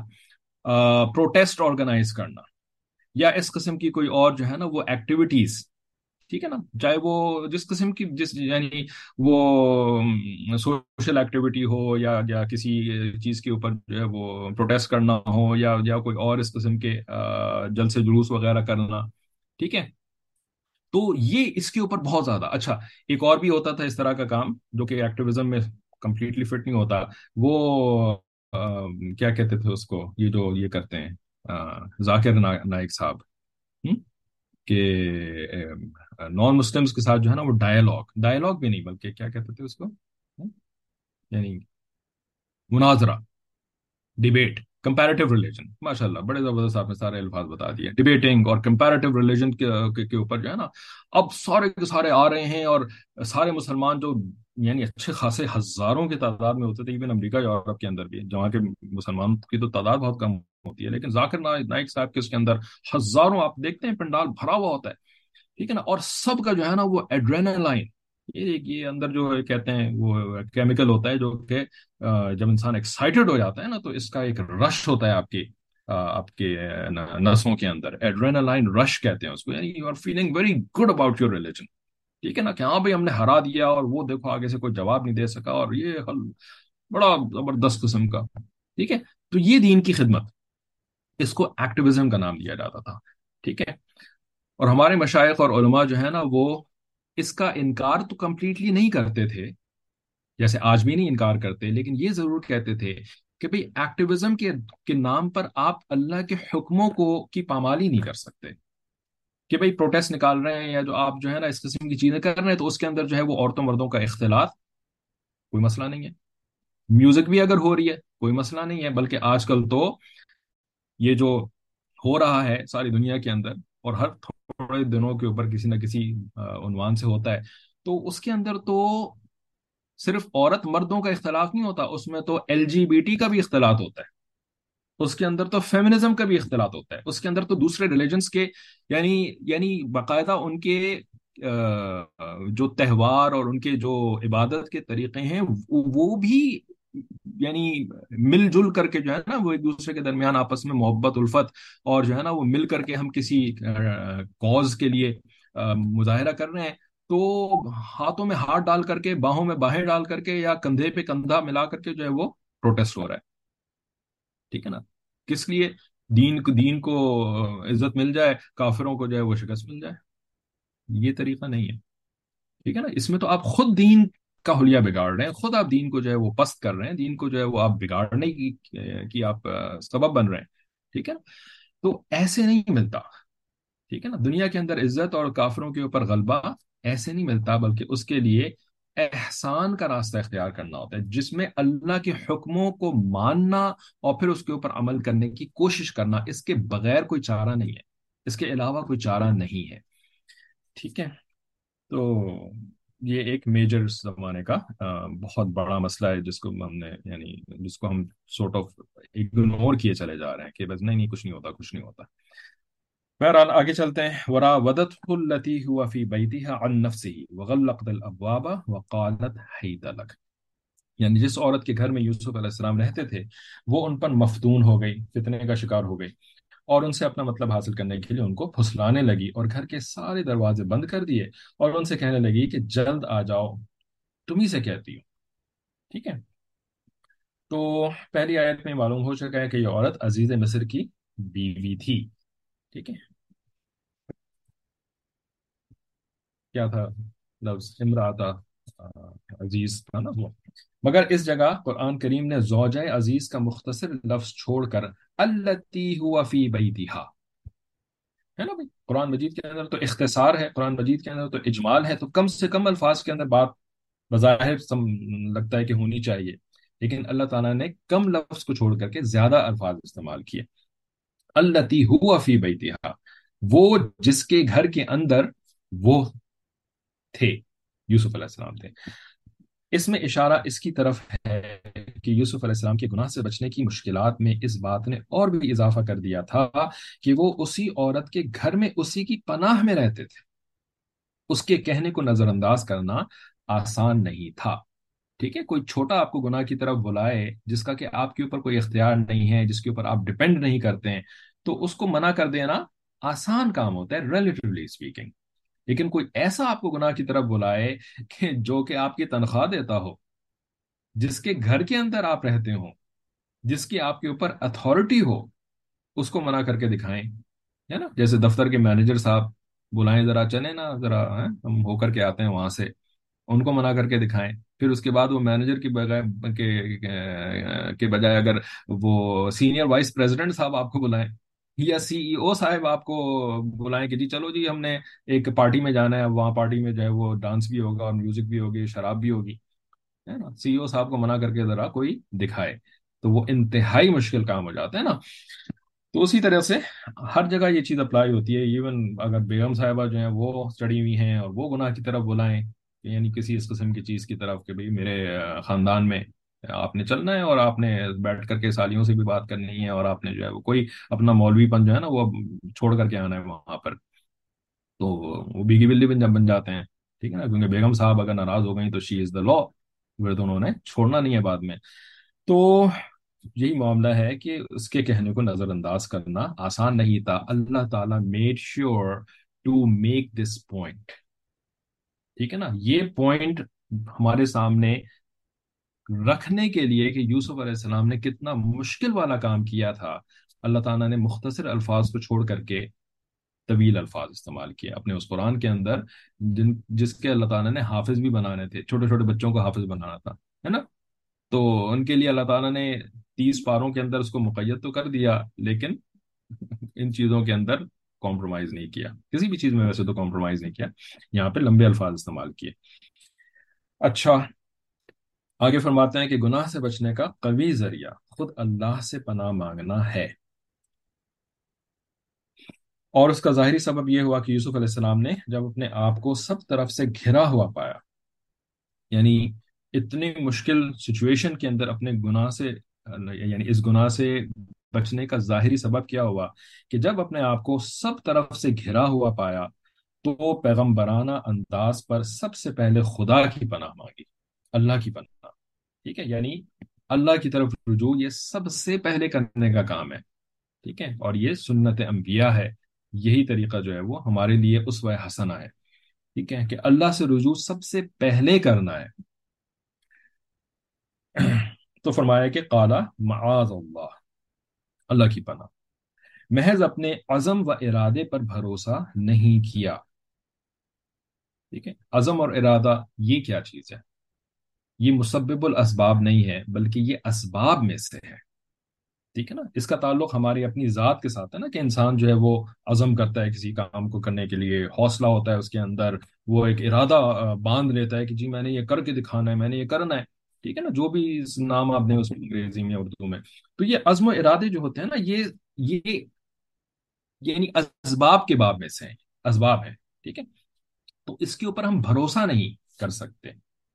پروٹیسٹ آرگنائز کرنا، یا اس قسم کی کوئی اور جو ہے نا وہ ایکٹیویٹیز ٹھیک ہے نا، چاہے وہ جس قسم کی جس یعنی وہ سوشل ایکٹیویٹی ہو یا کسی چیز کے اوپر جو ہے وہ پروٹیسٹ کرنا ہو یا کوئی اور اس قسم کے جلسے جلوس وغیرہ کرنا. ٹھیک ہے. تو یہ اس کے اوپر بہت زیادہ اچھا. ایک اور بھی ہوتا تھا اس طرح کا کام جو کہ ایکٹیویزم میں کمپلیٹلی فٹ نہیں ہوتا. وہ کیا کہتے تھے اس کو، یہ جو یہ کرتے ہیں ذاکر نائک صاحب، کہ نان مسلمس کے ساتھ جو ہے نا وہ ڈائلاگ بھی نہیں بلکہ کیا کہتے تھے اس کو، یعنی مناظرہ، ڈیبیٹ، کمپیریٹیو ریلیجن. ماشاء اللہ بڑے زبردست آپ نے سارے الفاظ بتا دیے. ڈیبیٹنگ اور کمپیریٹیو ریلیجن کے اوپر جو ہے نا اب سارے کے سارے آ رہے ہیں. اور سارے مسلمان جو یعنی اچھے خاصے ہزاروں کی تعداد میں ہوتے تھے، ایون امریکہ یورپ کے اندر بھی جہاں کے مسلمان کی تو تعداد بہت کم ہوتی ہے، لیکن ذاکر نائک صاحب کے اس کے اندر ہزاروں آپ دیکھتے ہیں پنڈال بھرا ہوا ہوتا ہے. ٹھیک ہے نا. اور سب کا جو ہے نا وہ ایڈرینالائن، یہ اندر جو کہتے ہیں وہ کیمیکل ہوتا ہے جو کہ جب انسان ایکسائٹڈ ہو جاتا ہے نا تو اس کا ایک رش ہوتا ہے آپ کے نسوں کے اندر. ایڈرینالائن رش کہتے ہیں اس کو. یعنی you are feeling very good about your religion. ٹھیک ہے نا، کہ ہاں بھائی ہم نے ہرا دیا اور وہ دیکھو آگے سے کوئی جواب نہیں دے سکا اور یہ حل بڑا زبردست قسم کا. ٹھیک ہے. تو یہ دین کی خدمت، اس کو ایکٹیویزم کا نام دیا جاتا تھا. ٹھیک ہے. اور ہمارے مشائخ اور علماء جو ہے نا وہ اس کا انکار تو کمپلیٹلی نہیں کرتے تھے، جیسے آج بھی نہیں انکار کرتے، لیکن یہ ضرور کہتے تھے کہ بھئی ایکٹیویزم کے نام پر آپ اللہ کے حکموں کی پامالی نہیں کر سکتے. کہ بھئی پروٹیسٹ نکال رہے ہیں یا جو آپ جو ہے نا اس قسم کی چیزیں کر رہے ہیں تو اس کے اندر جو ہے وہ عورتوں مردوں کا اختلاط کوئی مسئلہ نہیں ہے. میوزک بھی اگر ہو رہی ہے کوئی مسئلہ نہیں ہے، بلکہ آج کل تو یہ جو ہو رہا ہے ساری دنیا کے اندر اور ہر تھوڑے دنوں کے اوپر کسی نہ کسی عنوان سے ہوتا ہے، تو اس کے اندر تو صرف عورت مردوں کا اختلاف نہیں ہوتا، اس میں تو ایل جی بی ٹی کا بھی اختلاط ہوتا ہے. اس کے اندر تو فیمنزم کا بھی اختلاط ہوتا ہے. اس کے اندر تو دوسرے ریلیجنس کے یعنی باقاعدہ ان کے جو تہوار اور ان کے جو عبادت کے طریقے ہیں وہ بھی یعنی مل جل کر کے جو ہے نا وہ ایک دوسرے کے درمیان آپس میں محبت الفت اور جو ہے نا وہ مل کر کے ہم کسی کاز کے لیے مظاہرہ کر رہے ہیں. تو ہاتھوں میں ہاتھ ڈال کر کے، باہوں میں باہیں ڈال کر کے یا کندھے پہ کندھا ملا کر کے جو ہے وہ پروٹیسٹ ہو رہا ہے. ٹھیک ہے نا. کس لیے؟ دین کو عزت مل جائے، کافروں کو جو ہے وہ شکست مل جائے. یہ طریقہ نہیں ہے. ٹھیک ہے نا. اس میں تو آپ خود دین کا حلیہ بگاڑ رہے ہیں، خود آپ دین کو جو ہے وہ پست کر رہے ہیں، دین کو جو ہے وہ آپ بگاڑنے کی آپ سبب بن رہے ہیں. ٹھیک ہے نا. تو ایسے نہیں ملتا. ٹھیک ہے نا. دنیا کے اندر عزت اور کافروں کے اوپر غلبہ ایسے نہیں ملتا، بلکہ اس کے لیے احسان کا راستہ اختیار کرنا ہوتا ہے، جس میں اللہ کے حکموں کو ماننا اور پھر اس کے اوپر عمل کرنے کی کوشش کرنا. اس کے بغیر کوئی چارہ نہیں ہے، اس کے علاوہ کوئی چارہ نہیں ہے. ٹھیک ہے. تو یہ ایک میجر زمانے کا بہت بڑا مسئلہ ہے جس کو ہم نے یعنی جس کو ہم سورٹ آف اگنور کیے چلے جا رہے ہیں کہ بس نہیں کچھ نہیں ہوتا، کچھ نہیں ہوتا. بہرحال آگے چلتے ہیں. وراودته التي هو في بيتها عن نفسه وغلقت الابواب وقالت حيت لك. یعنی جس عورت کے گھر میں یوسف علیہ السلام رہتے تھے وہ ان پر مفتون ہو گئی، فتنے کا شکار ہو گئی، اور ان سے اپنا مطلب حاصل کرنے کے لیے ان کو پھسلانے لگی اور گھر کے سارے دروازے بند کر دیے اور ان سے کہنے لگی کہ جلد آ جاؤ، تم ہی سے کہتی ہوں. ٹھیک ہے. تو پہلی آیت میں معلوم ہو چکا ہے کہ یہ عورت عزیز مصر کی بیوی تھی. ٹھیک ہے. کیا تھا لفظ؟ امراتا، عزیز تھا نا وہ. مگر اس جگہ قرآن کریم نے زوجہ عزیز کا مختصر لفظ چھوڑ کر التی ہوا فی بیتہا، ہے نا بھائی. قرآن مجید کے اندر تو اختصار ہے، قرآن مجید کے اندر تو اجمال ہے، تو کم سے کم الفاظ کے اندر بات بظاہر لگتا ہے کہ ہونی چاہیے، لیکن اللہ تعالیٰ نے کم لفظ کو چھوڑ کر کے زیادہ الفاظ استعمال کیے. التی ہوا فی بیتہا، وہ جس کے گھر کے اندر وہ تھے، یوسف علیہ السلام تھے. اس میں اشارہ اس کی طرف ہے کہ یوسف علیہ السلام کے گناہ سے بچنے کی مشکلات میں اس بات نے اور بھی اضافہ کر دیا تھا کہ وہ اسی عورت کے گھر میں اسی کی پناہ میں رہتے تھے. اس کے کہنے کو نظر انداز کرنا آسان نہیں تھا. ٹھیک ہے. کوئی چھوٹا آپ کو گناہ کی طرف بلائے جس کا کہ آپ کے اوپر کوئی اختیار نہیں ہے، جس کے اوپر آپ ڈپینڈ نہیں کرتے ہیں، تو اس کو منع کر دینا آسان کام ہوتا ہے ریلیٹیولی اسپیکنگ. لیکن کوئی ایسا آپ کو گناہ کی طرف بلائے کہ جو کہ آپ کی تنخواہ دیتا ہو، جس کے گھر کے اندر آپ رہتے ہو، جس کی آپ کے اوپر اتھارٹی ہو، اس کو منع کر کے دکھائیں، ہے نا؟ جیسے دفتر کے مینیجر صاحب بلائیں، ذرا چلیں نا ذرا، ہم ہو کر کے آتے ہیں وہاں سے، ان کو منع کر کے دکھائیں، پھر اس کے بعد وہ مینیجر کی بجائے کے بجائے اگر وہ سینئر وائس پریزیڈنٹ صاحب آپ کو بلائیں، یا سی ای او صاحب آپ کو بلائیں کہ جی چلو جی ہم نے ایک پارٹی میں جانا ہے، وہاں پارٹی میں جو ہے وہ ڈانس بھی ہوگا اور میوزک بھی ہوگی، شراب بھی ہوگی، ہے نا؟ سی ای او صاحب کو منع کر کے ذرا کوئی دکھائے، تو وہ انتہائی مشکل کام ہو جاتا ہے نا۔ تو اسی طرح سے ہر جگہ یہ چیز اپلائی ہوتی ہے، ایون اگر بیگم صاحبہ جو ہیں وہ چڑی ہوئی ہیں اور وہ گناہ کی طرف بلائیں، یعنی کسی اس قسم کی چیز کی طرف کہ بھئی میرے خاندان میں آپ نے چلنا ہے، اور آپ نے بیٹھ کر کے سالیوں سے بھی بات کرنی ہے، اور آپ نے جو ہے وہ کوئی اپنا مولوی پن جو ہے نا وہ چھوڑ کر کے آنا ہے وہاں پر، تو وہ بیگی بلی بن جاتے ہیں، ٹھیک ہے نا؟ کیونکہ بیگم صاحب اگر ناراض ہو گئیں تو شی از دا لا، پھر تو انہوں نے چھوڑنا نہیں ہے بعد میں۔ تو یہی معاملہ ہے کہ اس کے کہنے کو نظر انداز کرنا آسان نہیں تھا، اللہ تعالیٰ made sure to make this point, ٹھیک ہے نا؟ یہ پوائنٹ ہمارے سامنے رکھنے کے لیے کہ یوسف علیہ السلام نے کتنا مشکل والا کام کیا تھا، اللہ تعالیٰ نے مختصر الفاظ کو چھوڑ کر کے طویل الفاظ استعمال کیے اپنے اس قرآن کے اندر، جس کے اللہ تعالیٰ نے حافظ بھی بنانے تھے، چھوٹے چھوٹے بچوں کو حافظ بنانا تھا، ہے نا؟ تو ان کے لیے اللہ تعالیٰ نے 30 پاروں کے اندر اس کو مقید تو کر دیا، لیکن ان چیزوں کے اندر کمپرومائز نہیں کیا، کسی بھی چیز میں ویسے تو کمپرومائز نہیں کیا، یہاں پہ لمبے الفاظ استعمال کیے۔ اچھا، آگے فرماتے ہیں کہ گناہ سے بچنے کا قوی ذریعہ خود اللہ سے پناہ مانگنا ہے، اور اس کا ظاہری سبب یہ ہوا کہ یوسف علیہ السلام نے جب اپنے آپ کو سب طرف سے گھرا ہوا پایا، یعنی اتنی مشکل سچویشن کے اندر اپنے گناہ سے، یعنی اس گناہ سے بچنے کا ظاہری سبب کیا ہوا کہ جب اپنے آپ کو سب طرف سے گھرا ہوا پایا تو پیغمبرانہ انداز پر سب سے پہلے خدا کی پناہ مانگی، اللہ کی پناہ، ٹھیک ہے؟ یعنی اللہ کی طرف رجوع یہ سب سے پہلے کرنے کا کام ہے، ٹھیک ہے؟ اور یہ سنت انبیاء ہے، یہی طریقہ جو ہے وہ ہمارے لیے اسوہ حسنہ ہے، ٹھیک ہے؟ کہ اللہ سے رجوع سب سے پہلے کرنا ہے۔ تو فرمایا کہ قالا معاذ اللہ، اللہ کی پناہ، محض اپنے عزم و ارادے پر بھروسہ نہیں کیا، ٹھیک ہے؟ عزم اور ارادہ یہ کیا چیز ہے؟ یہ مسبب الاسباب نہیں ہے، بلکہ یہ اسباب میں سے ہے، ٹھیک ہے نا؟ اس کا تعلق ہماری اپنی ذات کے ساتھ ہے نا، کہ انسان جو ہے وہ عزم کرتا ہے کسی کام کو کرنے کے لیے، حوصلہ ہوتا ہے اس کے اندر، وہ ایک ارادہ باندھ لیتا ہے کہ جی میں نے یہ کر کے دکھانا ہے، میں نے یہ کرنا ہے، ٹھیک ہے نا؟ جو بھی نام آپ نے اس میں انگریزی میں اردو میں، تو یہ عزم و ارادے جو ہوتے ہیں نا، یہ یعنی اسباب کے باب میں سے ہیں، اسباب ہیں، ٹھیک ہے؟ تو اس کے اوپر ہم بھروسہ نہیں کر سکتے۔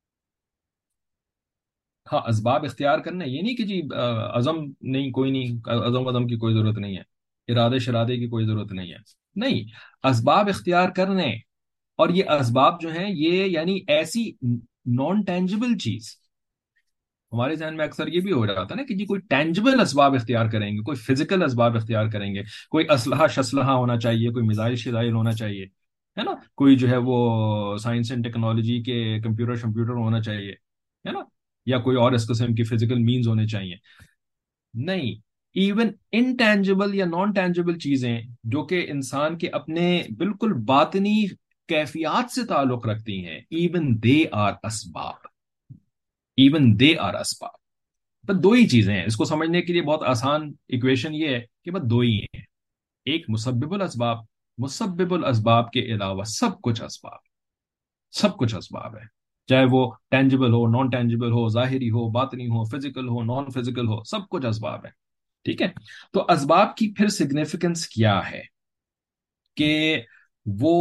ہاں، اسباب اختیار کرنا یہ نہیں کہ جی عزم نہیں، کوئی نہیں، عزم کی کوئی ضرورت نہیں ہے، ارادے شرادے کی کوئی ضرورت نہیں ہے، نہیں، اسباب اختیار کرنے، اور یہ اسباب جو ہیں یہ یعنی ایسی نان ٹینجبل چیز، ہمارے ذہن میں اکثر یہ بھی ہو جاتا ہے نا کہ جی کوئی ٹینجبل اسباب اختیار کریں گے، کوئی فزیکل اسباب اختیار کریں گے، کوئی اسلحہ شسلحہ ہونا چاہیے، کوئی میزائل شزائل ہونا چاہیے، ہے نا؟ کوئی جو ہے وہ سائنس اینڈ ٹیکنالوجی کے کمپیوٹر شمپیوٹر ہونا چاہیے، ہے نا؟ یا کوئی اور اس قسم کی فزیکل مینز ہونے چاہیے، نہیں، ایون انٹینجبل یا نان ٹینجبل چیزیں جو کہ انسان کے اپنے بالکل باطنی کیفیات سے تعلق رکھتی ہیں، ایون دے آر اسباب، ایون دے آر اسباب۔ بس دو ہی چیزیں ہیں، اس کو سمجھنے کے لیے بہت آسان ایکویشن یہ ہے کہ بس دو ہی ہیں، ایک مسبب الاسباب، مسبب الاسباب کے علاوہ سب کچھ اسباب، سب کچھ اسباب ہے، چاہے وہ ٹینجبل ہو، نان ٹینجبل ہو، ظاہری ہو، باطنی ہو، فزیکل ہو، نان فزیکل ہو، سب کچھ اسباب ہے، ٹھیک ہے؟ تو اسباب کی پھر سگنیفیکنس کیا ہے کہ وہ،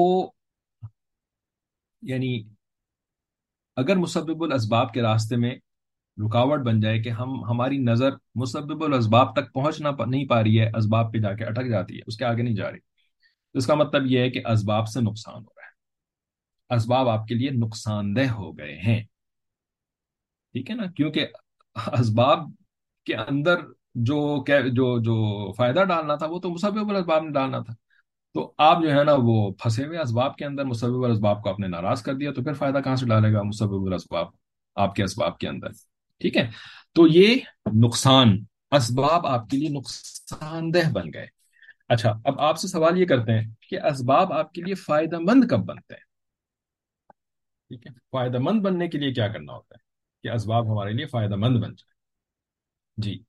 یعنی اگر مسبب الاسباب کے راستے میں رکاوٹ بن جائے کہ ہماری نظر مسبب الاسباب تک نہیں پا رہی ہے، اسباب پہ جا کے اٹک جاتی ہے، اس کے آگے نہیں جا رہی، تو اس کا مطلب یہ ہے کہ اسباب سے نقصان ہو رہا ہے، اسباب آپ کے لیے نقصان دہ ہو گئے ہیں، ٹھیک ہے نا؟ کیونکہ اسباب کے اندر جو جو فائدہ ڈالنا تھا وہ تو مسبب الاسباب نے ڈالنا تھا، تو آپ جو ہے نا وہ پھنسے ہوئے اسباب کے اندر، مسبب الاسباب کو آپ نے ناراض کر دیا، تو پھر فائدہ کہاں سے ڈالے گا مسبب الاسباب آپ کے اسباب کے اندر؟ ٹھیک ہے، تو یہ نقصان، اسباب آپ کے لیے نقصان دہ بن گئے۔ اچھا، اب آپ سے سوال یہ کرتے ہیں کہ اسباب آپ کے لیے فائدہ مند کب بنتے ہیں؟ ٹھیک ہے، فائدہ مند بننے کے لیے کیا کرنا ہوتا ہے کہ اسباب ہمارے لیے فائدہ مند بن جائے؟ جی،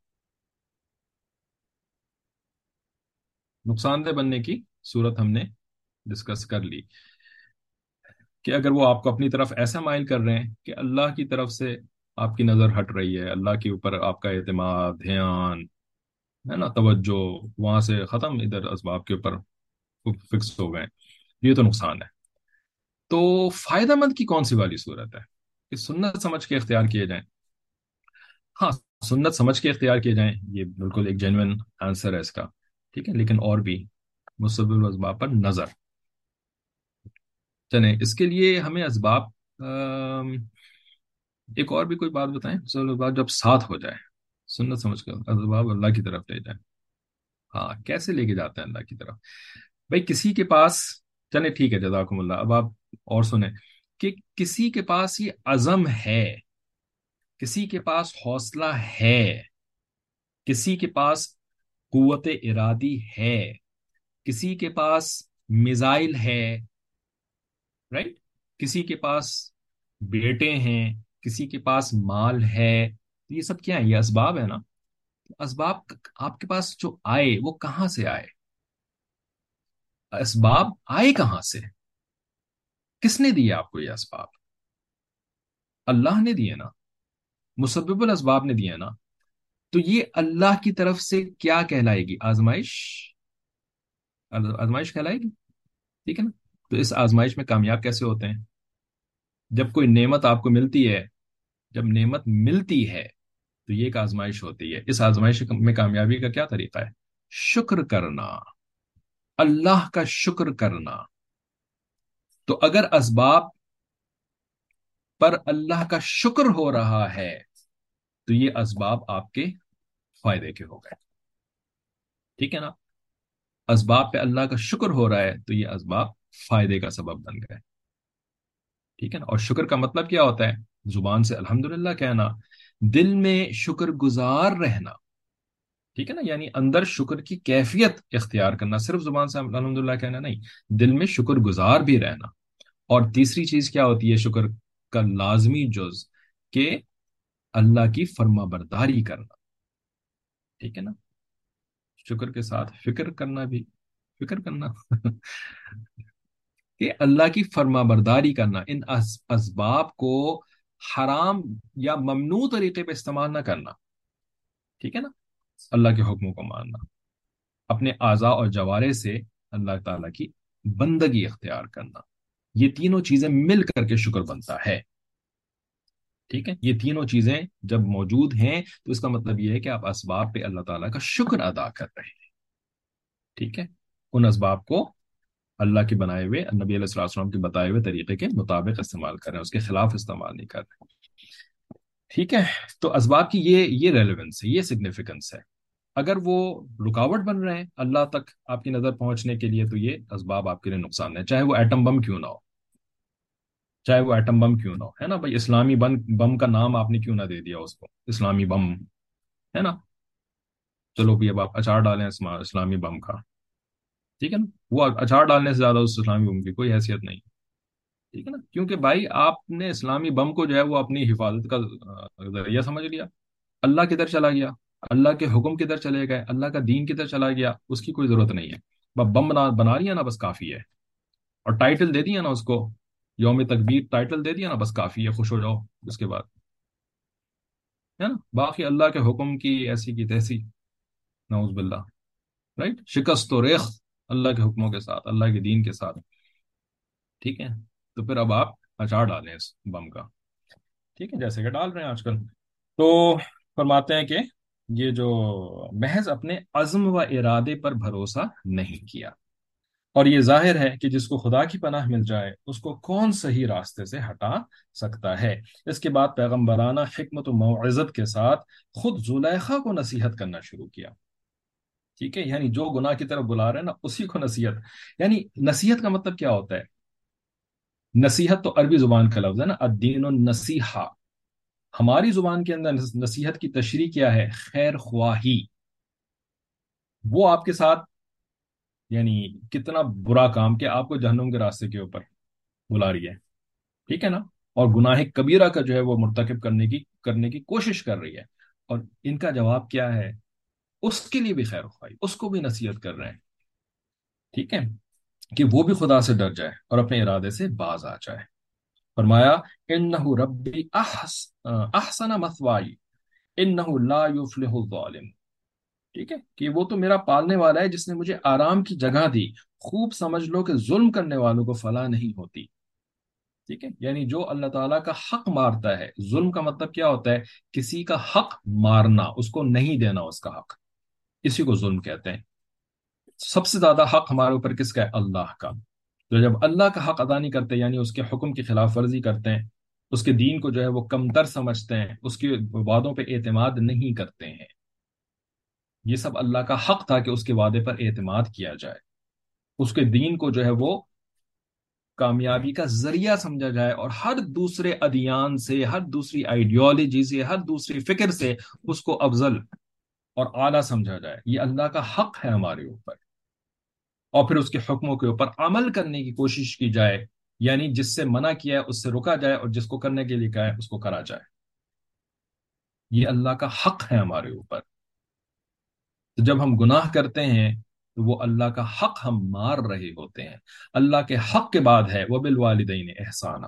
نقصان دہ بننے کی صورت ہم نے ڈسکس کر لی کہ اگر وہ آپ کو اپنی طرف ایسا مائل کر رہے ہیں کہ اللہ کی طرف سے آپ کی نظر ہٹ رہی ہے، اللہ کے اوپر آپ کا اعتماد، دھیان ہے نا، توجہ وہاں سے ختم، ادھر اسباب کے اوپر فکس ہو گئے، یہ تو نقصان ہے۔ تو فائدہ مند کی کون سی والی صورت ہے کہ سنت سمجھ کے اختیار کیے جائیں؟ ہاں، سنت سمجھ کے اختیار کیے جائیں، یہ بالکل ایک جینوین آنسر ہے اس کا، ٹھیک ہے، لیکن اور بھی مسبب الاسباب پر نظر، چلیں اس کے لیے ہمیں اسباب، ایک اور بھی کوئی بات بتائیں، مسبب الاسباب جب ساتھ ہو جائے، سنت سمجھ کر اسباب اللہ کی طرف لے جائیں، ہاں کیسے لے کے جاتے ہیں اللہ کی طرف؟ بھائی کسی کے پاس، چلیں ٹھیک ہے جزاکم اللہ، اب آپ اور سنیں کہ کسی کے پاس یہ عزم ہے، کسی کے پاس حوصلہ ہے، کسی کے پاس قوت ارادی ہے، کسی کے پاس میزائل ہے، رائٹ، کسی کے پاس بیٹے ہیں، کسی کے پاس مال ہے، تو یہ سب کیا ہے؟ یہ اسباب ہے نا۔ اسباب آپ کے پاس جو آئے وہ کہاں سے آئے؟ اسباب آئے کہاں سے؟ کس نے دیے آپ کو یہ اسباب؟ اللہ نے دیے نا، مسبب الاسباب نے دیے نا، تو یہ اللہ کی طرف سے کیا کہلائے گی؟ آزمائش، آزمائش کہلائے گی، ٹھیک ہے نا۔ تو اس آزمائش میں کامیاب کیسے ہوتے ہیں؟ جب کوئی نعمت آپ کو ملتی ہے، جب نعمت ملتی ہے تو یہ ایک آزمائش ہوتی ہے، اس آزمائش میں کامیابی کا کیا طریقہ ہے؟ شکر کرنا، اللہ کا شکر کرنا۔ تو اگر اسباب پر اللہ کا شکر ہو رہا ہے تو یہ اسباب آپ کے فائدے کے ہو گئے، ٹھیک ہے نا۔ اسباب پہ اللہ کا شکر ہو رہا ہے تو یہ اسباب فائدے کا سبب بن گئے، ٹھیک ہے نا۔ اور شکر کا مطلب کیا ہوتا ہے؟ زبان سے الحمدللہ کہنا، دل میں شکر گزار رہنا، ٹھیک ہے نا، یعنی اندر شکر کی کیفیت اختیار کرنا، صرف زبان سے الحمدللہ کہنا نہیں، دل میں شکر گزار بھی رہنا۔ اور تیسری چیز کیا ہوتی ہے شکر کا لازمی جز؟ کہ اللہ کی فرما برداری کرنا، ٹھیک ہے نا، شکر کے ساتھ فکر کرنا بھی، فکر کرنا کہ اللہ کی فرما برداری کرنا، ان اسباب کو حرام یا ممنوع طریقے پہ استعمال نہ کرنا، ٹھیک ہے نا، اللہ کے حکموں کو ماننا، اپنے اعضاء اور جوارے سے اللہ تعالیٰ کی بندگی اختیار کرنا، یہ تینوں چیزیں مل کر کے شکر بنتا ہے، ٹھیک ہے۔ یہ تینوں چیزیں جب موجود ہیں تو اس کا مطلب یہ ہے کہ آپ اسباب پہ اللہ تعالیٰ کا شکر ادا کر رہے ہیں، ٹھیک ہے، ان اسباب کو اللہ کے بنائے ہوئے، نبی علیہ الصلوۃ والسلام کے بتائے ہوئے طریقے کے مطابق استعمال کر رہے ہیں، اس کے خلاف استعمال نہیں کر رہے، ٹھیک ہے۔ تو اسباب کی یہ ریلیونس ہے، یہ سگنیفیکنس ہے۔ اگر وہ رکاوٹ بن رہے ہیں اللہ تک آپ کی نظر پہنچنے کے لیے تو یہ اسباب آپ کے لیے نقصان ہے، چاہے وہ ایٹم بم کیوں نہ ہو، چاہے وہ ایٹم بم کیوں نہ ہو، ہے نا بھائی، اسلامی بم کا نام آپ نے کیوں نہ دے دیا اس کو، اسلامی بم، ہے نا، چلو بھی اب آپ اچار ڈالیں اسلامی بم کا، ٹھیک ہے نا، وہ اچار ڈالنے سے زیادہ اس اسلامی بم کی کوئی حیثیت نہیں، ٹھیک ہے نا، کیونکہ بھائی آپ نے اسلامی بم کو جو ہے وہ اپنی حفاظت کا ذریعہ سمجھ لیا، اللہ کدھر چلا گیا، اللہ کے حکم کدھر چلے گئے، اللہ کا دین کدھر چلا گیا، اس کی کوئی ضرورت نہیں ہے، بس بم بنا رہی ہے نا، بس کافی ہے، اور ٹائٹل دے دیا نا اس کو، یوم تکبیر ٹائٹل دے دیا نا، بس کافی ہے، خوش ہو جاؤ اس کے بعد، ہے نا، باقی اللہ کے حکم کی ایسی کی تیسی، نعوذ باللہ، رائٹ، شکست و ریخت اللہ کے حکموں کے ساتھ، اللہ کے دین کے ساتھ، ٹھیک ہے۔ تو پھر اب آپ اچار ڈالیں اس بم کا، ٹھیک ہے، جیسے کہ ڈال رہے ہیں آج کل۔ تو فرماتے ہیں کہ یہ جو محض اپنے عزم و ارادے پر بھروسہ نہیں کیا، اور یہ ظاہر ہے کہ جس کو خدا کی پناہ مل جائے اس کو کون صحیح راستے سے ہٹا سکتا ہے۔ اس کے بعد پیغمبرانہ حکمت و موعظت کے ساتھ خود زلیخا کو نصیحت کرنا شروع کیا، ٹھیک ہے، یعنی جو گناہ کی طرف بلا رہے ہیں نا اسی کو نصیحت. یعنی نصیحت کا مطلب کیا ہوتا ہے؟ نصیحت تو عربی زبان کا لفظ ہے نا، الدین النصیحہ. ہماری زبان کے اندر نصیحت کی تشریح کیا ہے؟ خیر خواہی. وہ آپ کے ساتھ یعنی کتنا برا کام کہ آپ کو جہنم کے راستے کے اوپر بلا رہی ہے، ٹھیک ہے نا، اور گناہ کبیرہ کا جو ہے وہ مرتکب کرنے کی کوشش کر رہی ہے. اور ان کا جواب کیا ہے؟ اس کے لیے بھی خیر خواہی، اس کو بھی نصیحت کر رہے ہیں. ٹھیک ہے، کہ وہ بھی خدا سے ڈر جائے اور اپنے ارادے سے باز آ جائے. فرمایا انہ ربی احسن مثوائی انہ لا یفلح الظالم. ٹھیک ہے، کہ وہ تو میرا پالنے والا ہے جس نے مجھے آرام کی جگہ دی. خوب سمجھ لو کہ ظلم کرنے والوں کو فلاح نہیں ہوتی. ٹھیک ہے، یعنی جو اللہ تعالیٰ کا حق مارتا ہے. ظلم کا مطلب کیا ہوتا ہے؟ کسی کا حق مارنا، اس کو نہیں دینا اس کا حق، اسی کو ظلم کہتے ہیں. سب سے زیادہ حق ہمارے اوپر کس کا ہے؟ اللہ کا. تو جب اللہ کا حق ادا نہیں کرتے، یعنی اس کے حکم کی خلاف ورزی کرتے ہیں، اس کے دین کو جو ہے وہ کمتر سمجھتے ہیں، اس کے وعدوں پہ اعتماد نہیں کرتے ہیں. یہ سب اللہ کا حق تھا کہ اس کے وعدے پر اعتماد کیا جائے، اس کے دین کو جو ہے وہ کامیابی کا ذریعہ سمجھا جائے، اور ہر دوسرے ادیان سے، ہر دوسری آئیڈیالوجی سے، ہر دوسری فکر سے اس کو افضل اور اعلیٰ سمجھا جائے. یہ اللہ کا حق ہے ہمارے اوپر. اور پھر اس کے حکموں کے اوپر عمل کرنے کی کوشش کی جائے، یعنی جس سے منع کیا ہے اس سے رکا جائے، اور جس کو کرنے کے لیے کہا ہے اس کو کرا جائے. یہ اللہ کا حق ہے ہمارے اوپر. تو جب ہم گناہ کرتے ہیں تو وہ اللہ کا حق ہم مار رہے ہوتے ہیں. اللہ کے حق کے بعد ہے وبالوالدین احسانہ،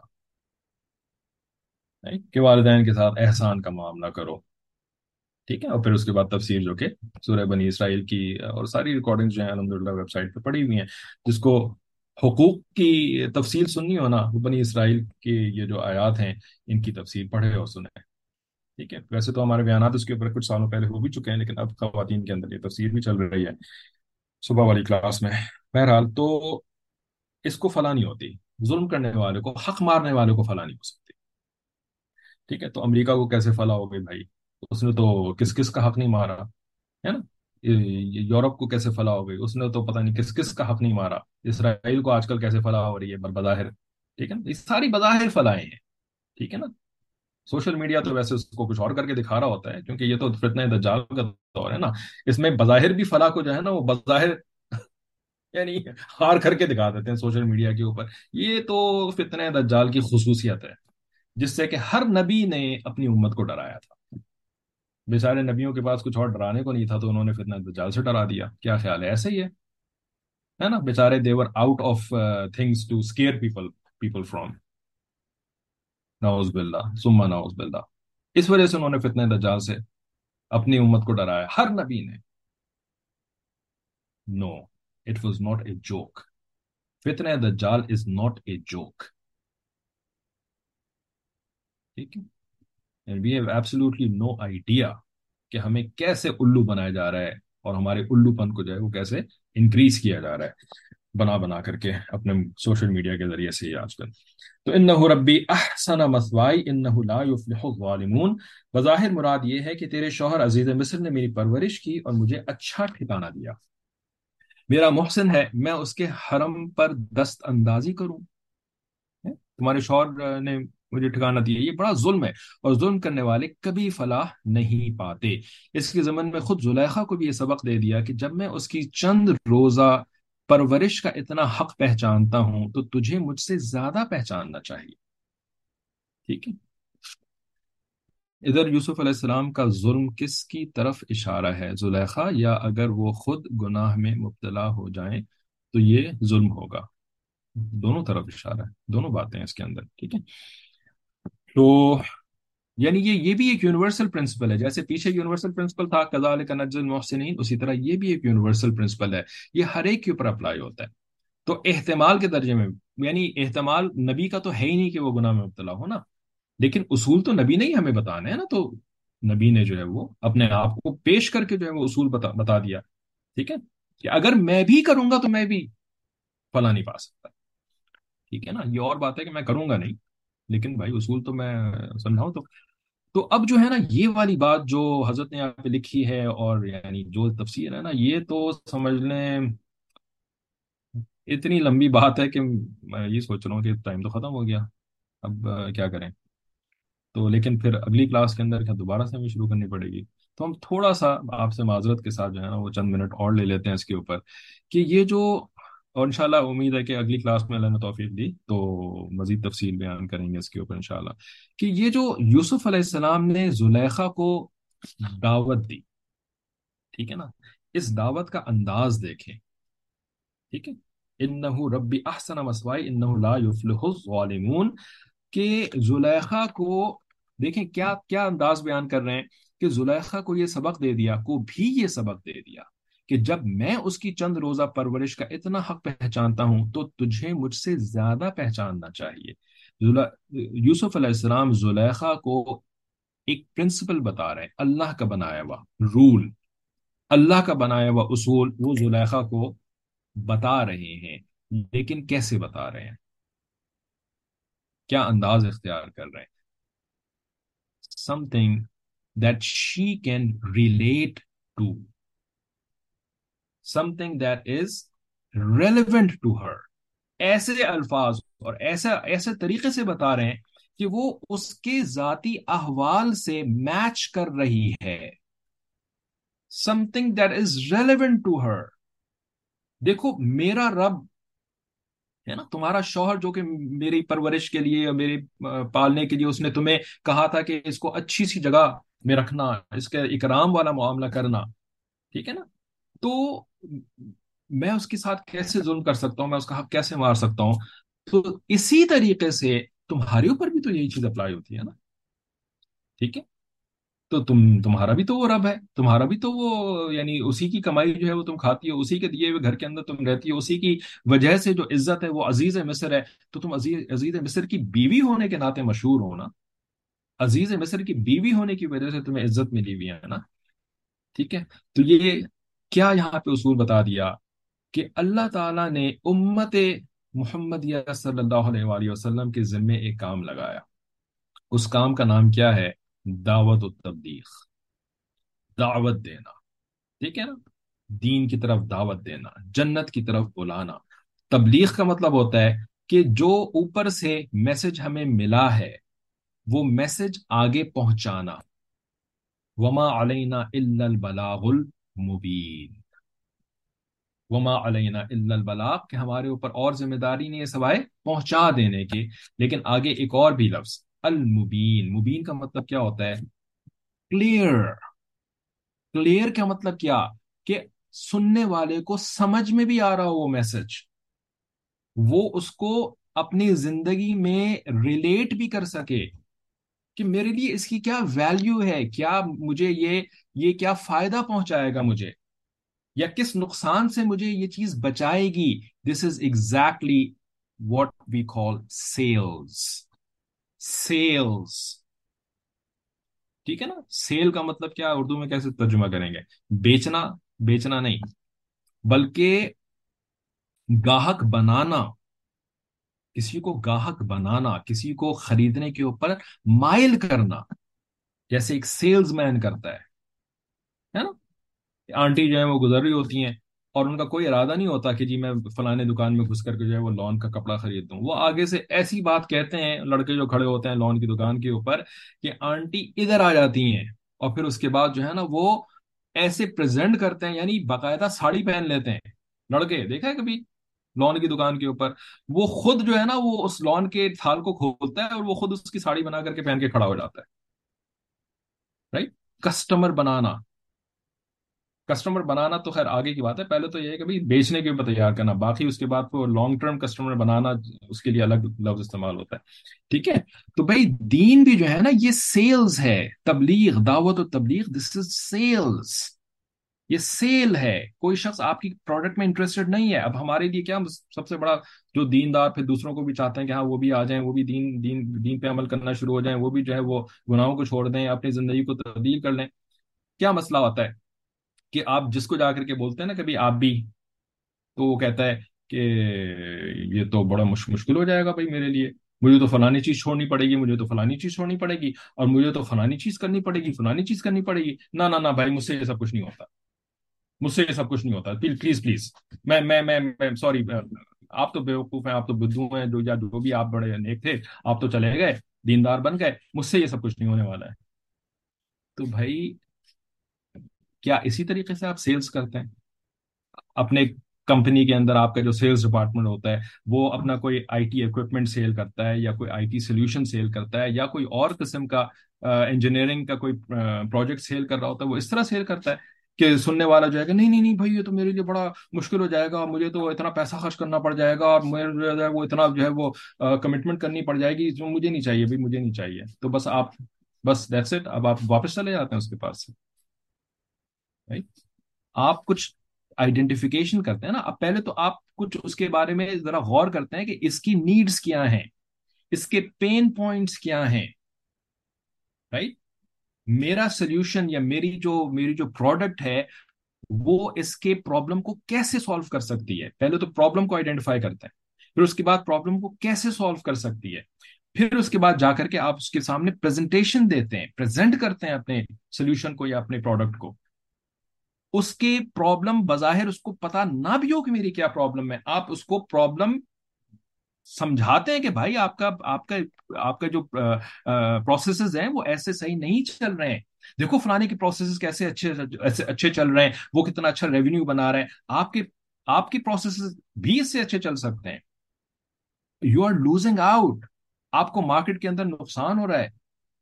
کہ والدین کے ساتھ احسان کا معاملہ کرو. ٹھیک ہے، اور پھر اس کے بعد تفسیر جو کہ سورہ بنی اسرائیل کی اور ساری ریکارڈنگ جو ہیں الحمدللہ ویب سائٹ پہ پڑی ہوئی ہیں. جس کو حقوق کی تفصیل سننی ہو نا، وہ بنی اسرائیل کی یہ جو آیات ہیں ان کی تفصیل پڑھے اور سنیں. ٹھیک ہے، ویسے تو ہمارے بیانات اس کے اوپر کچھ سالوں پہلے ہو بھی چکے ہیں، لیکن اب خواتین کے اندر یہ تفسیر بھی چل رہی ہے صبح والی کلاس میں. بہرحال تو اس کو فلاح نہیں ہوتی. ظلم کرنے والے کو، حق مارنے والے کو فلاح نہیں ہو سکتی. ٹھیک ہے، تو امریکہ کو کیسے فلاح ہو گئی بھائی؟ اس نے تو کس کس کا حق نہیں مارا ہے نا. یورپ کو کیسے فلاح ہو گئی؟ اس نے تو پتہ نہیں کس کس کا حق نہیں مارا. اسرائیل کو آج کل کیسے فلاح ہو رہی ہے بظاہر. ٹھیک ہے نا، یہ ساری بظاہر فلاحیں ہیں. ٹھیک ہے نا. سوشل میڈیا تو ویسے اس کو کچھ اور کر کے دکھا رہا ہوتا ہے، کیونکہ یہ تو فتنہ دجال کا دور ہے نا. اس میں بظاہر بھی فلاح کو جو ہے نا وہ بظاہر یعنی ہار کر کے دکھا دیتے ہیں سوشل میڈیا کے اوپر. یہ تو فتنہ دجال کی خصوصیت ہے، جس سے کہ ہر نبی نے اپنی امت کو ڈرایا تھا. بیچارے نبیوں کے پاس کچھ اور ڈرانے کو نہیں تھا، تو انہوں نے فتنہ دجال سے ڈرا دیا. کیا خیال ہے؟ ایسے ہی ہے نا. بیچارے they were out of things to scare people from. نعوذ باللہ ثم نعوذ باللہ. اس وجہ سے انہوں نے فتنہ دجال سے اپنی امت کو ڈرایا، ہر نبی نے. No, it was not a joke. فتنہ دجال از ناٹ اے جوک. ٹھیک ہے، we have absolutely no idea کہ ہمیں کیسے الو بنایا جا رہا ہے، اور ہمارے الو پن کو جو ہے وہ کیسے انکریز کیا جا رہا ہے بنا بنا کر کے اپنے سوشل میڈیا کے ذریعے سے ہی آج کل. تو انہ ربی احسن مثوائی انہ لا یفلح الظالمون. بظاہر مراد یہ ہے کہ تیرے شوہر عزیز مصر نے میری پرورش کی اور مجھے اچھا ٹھکانہ دیا. میرا محسن ہے، میں اس کے حرم پر دست اندازی کروں. تمہارے شوہر نے مجھے ٹھکانہ دیا، یہ بڑا ظلم ہے، اور ظلم کرنے والے کبھی فلاح نہیں پاتے. اس کے ضمن میں خود زلیخا کو بھی یہ سبق دے دیا کہ جب میں اس کی چند روزہ پرورش کا اتنا حق پہچانتا ہوں تو تجھے مجھ سے زیادہ پہچاننا چاہیے. ٹھیک ہے. ادھر یوسف علیہ السلام کا ظلم کس کی طرف اشارہ ہے؟ زلیخا، یا اگر وہ خود گناہ میں مبتلا ہو جائیں تو یہ ظلم ہوگا؟ دونوں طرف اشارہ ہے، دونوں باتیں ہیں اس کے اندر. ٹھیک ہے، تو یعنی یہ بھی ایک یونیورسل پرنسپل ہے. جیسے پیچھے یونیورسل پرنسپل تھا کذالک نجزی المحسنین، اسی طرح یہ بھی ایک یونیورسل پرنسپل ہے. یہ ہر ایک کے اوپر اپلائی ہوتا ہے. تو احتمال کے درجے میں، یعنی احتمال نبی کا تو ہے ہی نہیں کہ وہ گناہ میں مبتلا ہو نا، لیکن اصول تو نبی نے ہی ہمیں بتانے ہیں نا. تو نبی نے جو ہے وہ اپنے آپ کو پیش کر کے جو ہے وہ اصول بتا دیا. ٹھیک ہے، کہ اگر میں بھی کروں گا تو میں بھی فلاں نہیں پا سکتا. ٹھیک ہے نا. یہ اور بات ہے کہ میں کروں گا نہیں، لیکن بھائی اصول تو میں سمجھاؤں تو تو اب جو ہے نا یہ والی بات جو حضرت نے یہاں پہ لکھی ہے، اور یعنی جو تفسیر ہے نا، یہ تو سمجھ لیں اتنی لمبی بات ہے کہ میں یہ سوچ رہا ہوں کہ ٹائم تو ختم ہو گیا، اب کیا کریں؟ تو لیکن پھر اگلی کلاس کے اندر کیا دوبارہ سے ہمیں شروع کرنی پڑے گی؟ تو ہم تھوڑا سا آپ سے معذرت کے ساتھ جو ہے نا وہ چند منٹ اور لے لیتے ہیں اس کے اوپر، کہ یہ جو، اور انشاءاللہ امید ہے کہ اگلی کلاس میں اللہ نے توفیق دی تو مزید تفصیل بیان کریں گے اس کے اوپر انشاءاللہ، کہ یہ جو یوسف علیہ السلام نے زلیخا کو دعوت دی، ٹھیک ہے نا، اس دعوت کا انداز دیکھیں، ٹھیک ہے، انہ ربی احسن مسوائی انہ لا یفلح الظالمون، کہ زلیخا کو دیکھیں کیا کیا انداز بیان کر رہے ہیں، کہ زلیخا کو یہ سبق دے دیا، کو بھی یہ سبق دے دیا کہ جب میں اس کی چند روزہ پرورش کا اتنا حق پہچانتا ہوں تو تجھے مجھ سے زیادہ پہچاننا چاہیے۔ یوسف علیہ السلام زلیخا کو ایک پرنسپل بتا رہے ہیں، اللہ کا بنایا ہوا رول، اللہ کا بنایا ہوا اصول وہ زلیخا کو بتا رہے ہیں، لیکن کیسے بتا رہے ہیں، کیا انداز اختیار کر رہے ہیں؟ something that she can relate to, something that is relevant to her، ایسے الفاظ اور ایسے طریقے سے بتا رہے ہیں کہ وہ اس کے ذاتی احوال سے میچ کر رہی ہے، something that is relevant to her۔ دیکھو میرا رب ہے نا، تمہارا شوہر جو کہ میری پرورش کے لیے اور میرے پالنے کے لیے اس نے تمہیں کہا تھا کہ اس کو اچھی سی جگہ میں رکھنا، اس کے اکرام والا معاملہ کرنا، ٹھیک ہے نا، تو میں اس کے ساتھ کیسے ظلم کر سکتا ہوں، میں اس کا حق کیسے مار سکتا ہوں؟ تو اسی طریقے سے تمہارے اوپر بھی تو یہی چیز اپلائی ہوتی ہے نا، ٹھیک ہے، تو تمہارا بھی تو وہ رب ہے، تمہارا بھی تو وہ یعنی اسی کی کمائی جو ہے وہ تم کھاتی ہو، اسی کے دیے ہوئے گھر کے اندر تم رہتی ہو، اسی کی وجہ سے جو عزت ہے وہ عزیز مصر ہے، تو تم عزیز مصر کی بیوی ہونے کے ناطے مشہور ہو نا، عزیز مصر کی بیوی ہونے کی وجہ سے تمہیں عزت ملی ہوئی ہے نا، ٹھیک ہے۔ تو یہ کیا یہاں پہ اصول بتا دیا کہ اللہ تعالیٰ نے امت محمدیہ صلی اللہ علیہ وآلہ وسلم کے ذمے ایک کام لگایا، اس کام کا نام کیا ہے؟ دعوت و تبلیغ، دعوت دینا، ٹھیک ہے نا، دین کی طرف دعوت دینا، جنت کی طرف بلانا۔ تبلیغ کا مطلب ہوتا ہے کہ جو اوپر سے میسج ہمیں ملا ہے وہ میسج آگے پہنچانا، وما علینا الا البلاغ المبین، وما علینا الا البلاغ، کہ ہمارے اوپر اور ذمہ داری نہیں ہے سوائے پہنچا دینے کی، لیکن آگے ایک اور بھی لفظ المبین، مبین کا مطلب کیا ہوتا ہے؟ کلیئر، کلیئر کا مطلب کیا؟ کہ سننے والے کو سمجھ میں بھی آ رہا ہو وہ میسج، وہ اس کو اپنی زندگی میں ریلیٹ بھی کر سکے کہ میرے لیے اس کی کیا ویلیو ہے، کیا مجھے یہ کیا فائدہ پہنچائے گا مجھے، یا کس نقصان سے مجھے یہ چیز بچائے گی۔ This is exactly what we call sales, sales, ٹھیک ہے نا، سیل کا مطلب کیا اردو میں کیسے ترجمہ کریں گے؟ بیچنا، بیچنا نہیں بلکہ گاہک بنانا، کسی کو گاہک بنانا، کسی کو خریدنے کے اوپر مائل کرنا، جیسے ایک سیلز مین کرتا ہے نا، آنٹی جو ہے وہ گزر رہی ہوتی ہیں اور ان کا کوئی ارادہ نہیں ہوتا کہ جی میں فلانے دکان میں گھس کر کے جو ہے وہ لون کا کپڑا خرید دوں، وہ آگے سے ایسی بات کہتے ہیں لڑکے جو کھڑے ہوتے ہیں لون کی دکان کے اوپر کہ آنٹی ادھر آ جاتی ہیں، اور پھر اس کے بعد جو ہے نا وہ ایسے پریزنٹ کرتے ہیں، یعنی باقاعدہ ساڑی پہن لیتے ہیں لڑکے، دیکھا ہے کبھی لون کی دکان کے اوپر؟ وہ خود جو ہے نا وہ اس لون کے تھال کو کھولتا ہے اور وہ خود اس کی ساڑی بنا کر کے پہن کے کھڑا ہو جاتا ہے، رائٹ؟ کسٹمر بنانا، کسٹمر بنانا تو خیر آگے کی بات ہے، پہلے تو یہ ہے کہ بھائی بیچنے کے اوپر تیار کرنا، باقی اس کے بعد کو لانگ ٹرم کسٹمر بنانا اس کے لیے الگ لفظ استعمال ہوتا ہے، ٹھیک ہے۔ تو بھائی دین بھی جو ہے نا یہ سیلز ہے، تبلیغ، دعوت و تبلیغ، دس از سیلز، یہ سیل ہے۔ کوئی شخص آپ کی پروڈکٹ میں انٹرسٹڈ نہیں ہے، اب ہمارے لیے کیا سب سے بڑا جو دیندار پھر دوسروں کو بھی چاہتے ہیں کہ ہاں وہ بھی آ جائیں، وہ بھی دین پہ عمل کرنا شروع ہو جائیں، وہ بھی جو ہے وہ گناہوں کو چھوڑ دیں، اپنی زندگی کو تبدیل کر لیں۔ کیا مسئلہ ہوتا ہے کہ آپ جس کو جا کر کے بولتے ہیں نا کبھی آپ بھی، تو وہ کہتا ہے کہ یہ تو بڑا مشکل ہو جائے گا بھائی میرے لیے، مجھے تو فلانی چیز چھوڑنی پڑے گی، مجھے تو فلانی چیز چھوڑنی پڑے گی، اور مجھے تو فلانی چیز کرنی پڑے گی، فلانی چیز کرنی پڑے گی۔ نہ نہ نہ بھائی، مجھ سے یہ سب کچھ نہیں ہوتا، مجھ سے یہ سب کچھ نہیں ہوتا، پلیز پلیز پلیز۔ میں سوری، آپ تو بیوقوف ہیں، آپ تو بدھو ہیں، جو یا جو بھی آپ بڑے نیک تھے، آپ تو چلے گئے، دیندار بن گئے، مجھ سے یہ سب کچھ نہیں ہونے والا ہے۔ تو بھائی، کیا اسی طریقے سے آپ سیلز کرتے ہیں؟ اپنے کمپنی کے اندر آپ کا جو سیلز ڈپارٹمنٹ ہوتا ہے، وہ اپنا کوئی آئی ٹی اکوپمنٹ سیل کرتا ہے، یا کوئی آئی ٹی سولوشن سیل کرتا ہے، یا کوئی اور قسم کا انجینئرنگ کا کوئی پروجیکٹ سیل کر رہا ہوتا ہے، وہ اس طرح سیل کرتا ہے کہ سننے والا جو ہے کہ نہیں نہیں نہیں بھائی، یہ تو میرے لیے بڑا مشکل ہو جائے گا، مجھے تو اتنا پیسہ خرچ کرنا پڑ جائے گا، اور مجھے جو ہے وہ اتنا جو ہے وہ کمٹمنٹ کرنی پڑ جائے گی، جو مجھے نہیں چاہیے بھائی، مجھے نہیں چاہیے۔ تو بس آپ، بس دیٹس اٹ، اب آپ واپس چلے جاتے ہیں اس کے پاس سے، right؟ آپ کچھ آئیڈینٹیفیکیشن کرتے ہیں نا، اب پہلے تو آپ کچھ اس کے بارے میں ذرا غور کرتے ہیں کہ اس کی نیڈز کیا ہیں، اس کے پین پوائنٹس کیا ہیں، رائٹ؟ میرا سولوشن یا میری جو پروڈکٹ ہے، وہ اس کے پرابلم کو کیسے سالو کر سکتی ہے؟ پہلے تو پرابلم کو آئیڈینٹیفائی کرتے ہیں، پھر اس کے بعد پرابلم کو کیسے سالو کر سکتی ہے، پھر اس کے بعد جا کر کے آپ اس کے سامنے پریزنٹیشن دیتے ہیں، پریزنٹ کرتے ہیں اپنے سولوشن کو یا اپنے پروڈکٹ کو۔ اس کے پرابلم بظاہر اس کو پتا نہ بھی ہو کہ میری کیا پرابلم ہے، آپ اس کو پرابلم سمجھاتے ہیں کہ بھائی آپ کا جو پروسیسز ہیں وہ ایسے صحیح نہیں چل رہے ہیں، دیکھو فلانے کے پروسیسز کیسے اچھے چل رہے ہیں، وہ کتنا اچھا ریونیو بنا رہے ہیں، آپ کے پروسیسز بھی اس سے اچھے چل سکتے ہیں۔ یو آر لوزنگ آؤٹ، آپ کو مارکیٹ کے اندر نقصان ہو رہا ہے،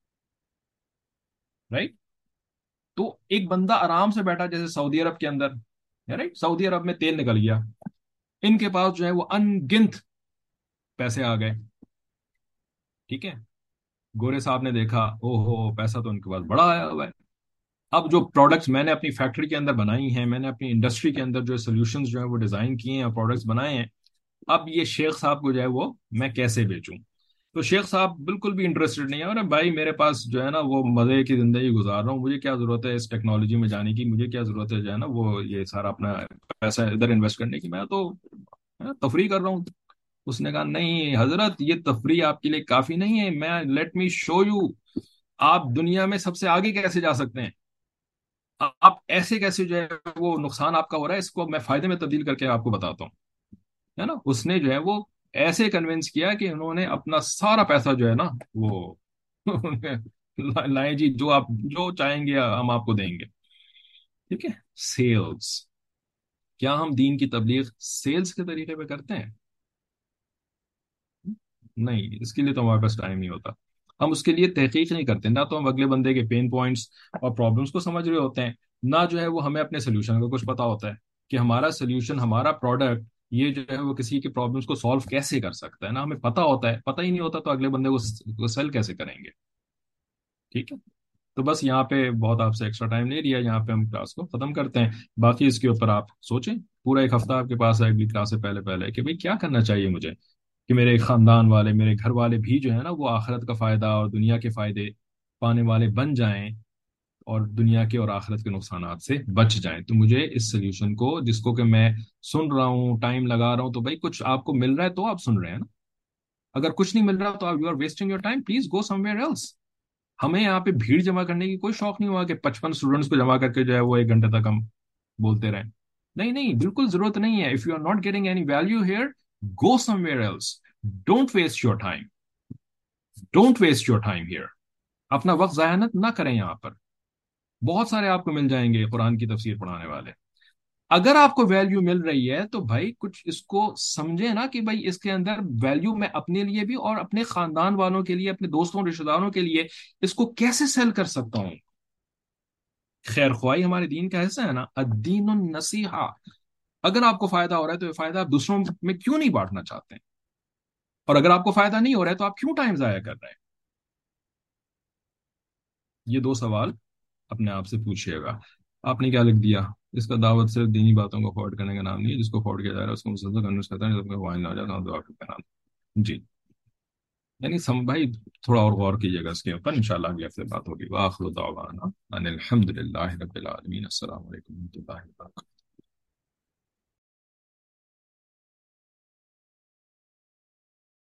رائٹ؟ تو ایک بندہ آرام سے بیٹھا جیسے سعودی عرب کے اندر، رائٹ، سعودی عرب میں تیل نکل گیا، ان کے پاس جو ہے وہ ان گنت پیسے آ گئے، ٹھیک ہے، گورے صاحب نے دیکھا، او ہو پیسہ تو ان کے پاس بڑا آیا ہوا ہے، اب جو پروڈکٹس میں نے اپنی فیکٹری کے اندر بنائی ہیں، میں نے اپنی انڈسٹری کے اندر جو سولوشنز جو ہے وہ ڈیزائن کیے ہیں اور پروڈکٹس بنائے ہیں، اب یہ شیخ صاحب کو جو ہے وہ میں کیسے بیچوں؟ تو شیخ صاحب بالکل بھی انٹرسٹڈ نہیں ہے، اور بھائی میرے پاس جو ہے نا وہ مزے کی زندگی گزار رہا ہوں، مجھے کیا ضرورت ہے اس ٹیکنالوجی میں جانے کی، مجھے کیا ضرورت ہے جو ہے نا وہ یہ سارا اپنا پیسہ ادھر انویسٹ کرنے کی، میں تو تفریح کر رہا ہوں۔ اس نے کہا نہیں حضرت، یہ تفریح آپ کے لیے کافی نہیں ہے، میں لیٹ می شو یو، آپ دنیا میں سب سے آگے کیسے جا سکتے ہیں، آپ ایسے کیسے جو ہے وہ نقصان آپ کا ہو رہا ہے، اس کو میں فائدے میں تبدیل کر کے آپ کو بتاتا ہوں، ہے نا؟ اس نے جو ہے وہ ایسے کنونس کیا کہ انہوں نے اپنا سارا پیسہ جو ہے نا وہ لائیں جی، جو آپ جو چاہیں گے ہم آپ کو دیں گے، ٹھیک ہے؟ سیلز، کیا ہم دین کی تبلیغ سیلز کے طریقے پہ کرتے ہیں؟ نہیں، اس کے لیے تو ہمارے پاس ٹائم نہیں ہوتا، ہم اس کے لیے تحقیق نہیں کرتے، نہ تو ہم اگلے بندے کے پین پوائنٹس اور پرابلمس کو سمجھ رہے ہوتے ہیں، نہ جو ہے وہ ہمیں اپنے سولوشن کا کچھ پتا ہوتا ہے کہ ہمارا سولوشن، ہمارا پروڈکٹ یہ جو ہے وہ کسی کے پرابلمس کو سالو کیسے کر سکتا ہے، نہ ہمیں پتا ہوتا ہے، پتا ہی نہیں ہوتا تو اگلے بندے کو سیل کیسے کریں گے؟ ٹھیک ہے؟ تو بس یہاں پہ بہت آپ سے ایکسٹرا ٹائم لے لیا، یہاں پہ ہم کلاس کو ختم کرتے ہیں، باقی اس کے اوپر آپ سوچیں، پورا ایک ہفتہ آپ کے پاس ہے اگلی کلاس سے پہلے پہلے کہ بھئی کیا کرنا چاہیے مجھے کہ میرے خاندان والے، میرے گھر والے بھی جو ہے نا وہ آخرت کا فائدہ اور دنیا کے فائدے پانے والے بن جائیں، اور دنیا کے اور آخرت کے نقصانات سے بچ جائیں۔ تو مجھے اس سلیوشن کو، جس کو کہ میں سن رہا ہوں، ٹائم لگا رہا ہوں، تو بھائی کچھ آپ کو مل رہا ہے تو آپ سن رہے ہیں نا، اگر کچھ نہیں مل رہا تو آپ you are wasting your time, please go somewhere else. ہمیں یہاں پہ بھیڑ جمع کرنے کی کوئی شوق نہیں ہوا کہ 55 اسٹوڈنٹس کو جمع کر کے جو ہے وہ 1 گھنٹے تک ہم بولتے رہیں، نہیں نہیں، بالکل ضرورت نہیں ہے۔ If you are not getting any value here, go somewhere else, don't waste your time, don't waste your time here, اپنا وقت ضائع نہ کریں یہاں پر، بہت سارے آپ کو مل جائیں گے قرآن کی تفسیر پڑھانے والے۔ اگر آپ کو ویلیو مل رہی ہے تو بھائی کچھ اس کو سمجھے نا کہ بھائی اس کے اندر ویلیو میں اپنے لیے بھی اور اپنے خاندان والوں کے لیے، اپنے دوستوں رشتہ داروں کے لیے اس کو کیسے سیل کر سکتا ہوں؟ خیر خواہی ہمارے دین کا حصہ ہے نا، الدین النصیحہ، اگر آپ کو فائدہ ہو رہا ہے تو یہ فائدہ آپ دوسروں میں کیوں نہیں بانٹنا چاہتے ہیں؟ اور اگر آپ کو فائدہ نہیں ہو رہا ہے تو آپ کیوں ٹائم ضائع کر رہے ہیں؟ یہ 2 سوال اپنے آپ سے پوچھیے گا۔ آپ نے کیا لکھ دیا؟ اس کا دعوت صرف دینی باتوں کو فارورڈ کرنے کا نام نہیں ہے، جس کو فارورڈ کیا جا رہا ہے اس کو مسلسل کنوینس کرتا ہے جب تک وائن نہ ہو جائے تو دعا کا نام، جی، یعنی بھائی تھوڑا اور غور کیجیے گا اس کے اوپر، انشاءاللہ اگلے ہفتے بات ہوگی۔ وآخر دعوانا ان الحمد للہ رب العالمین، السلام علیکم و رحمۃ اللہ وبرکاتہ۔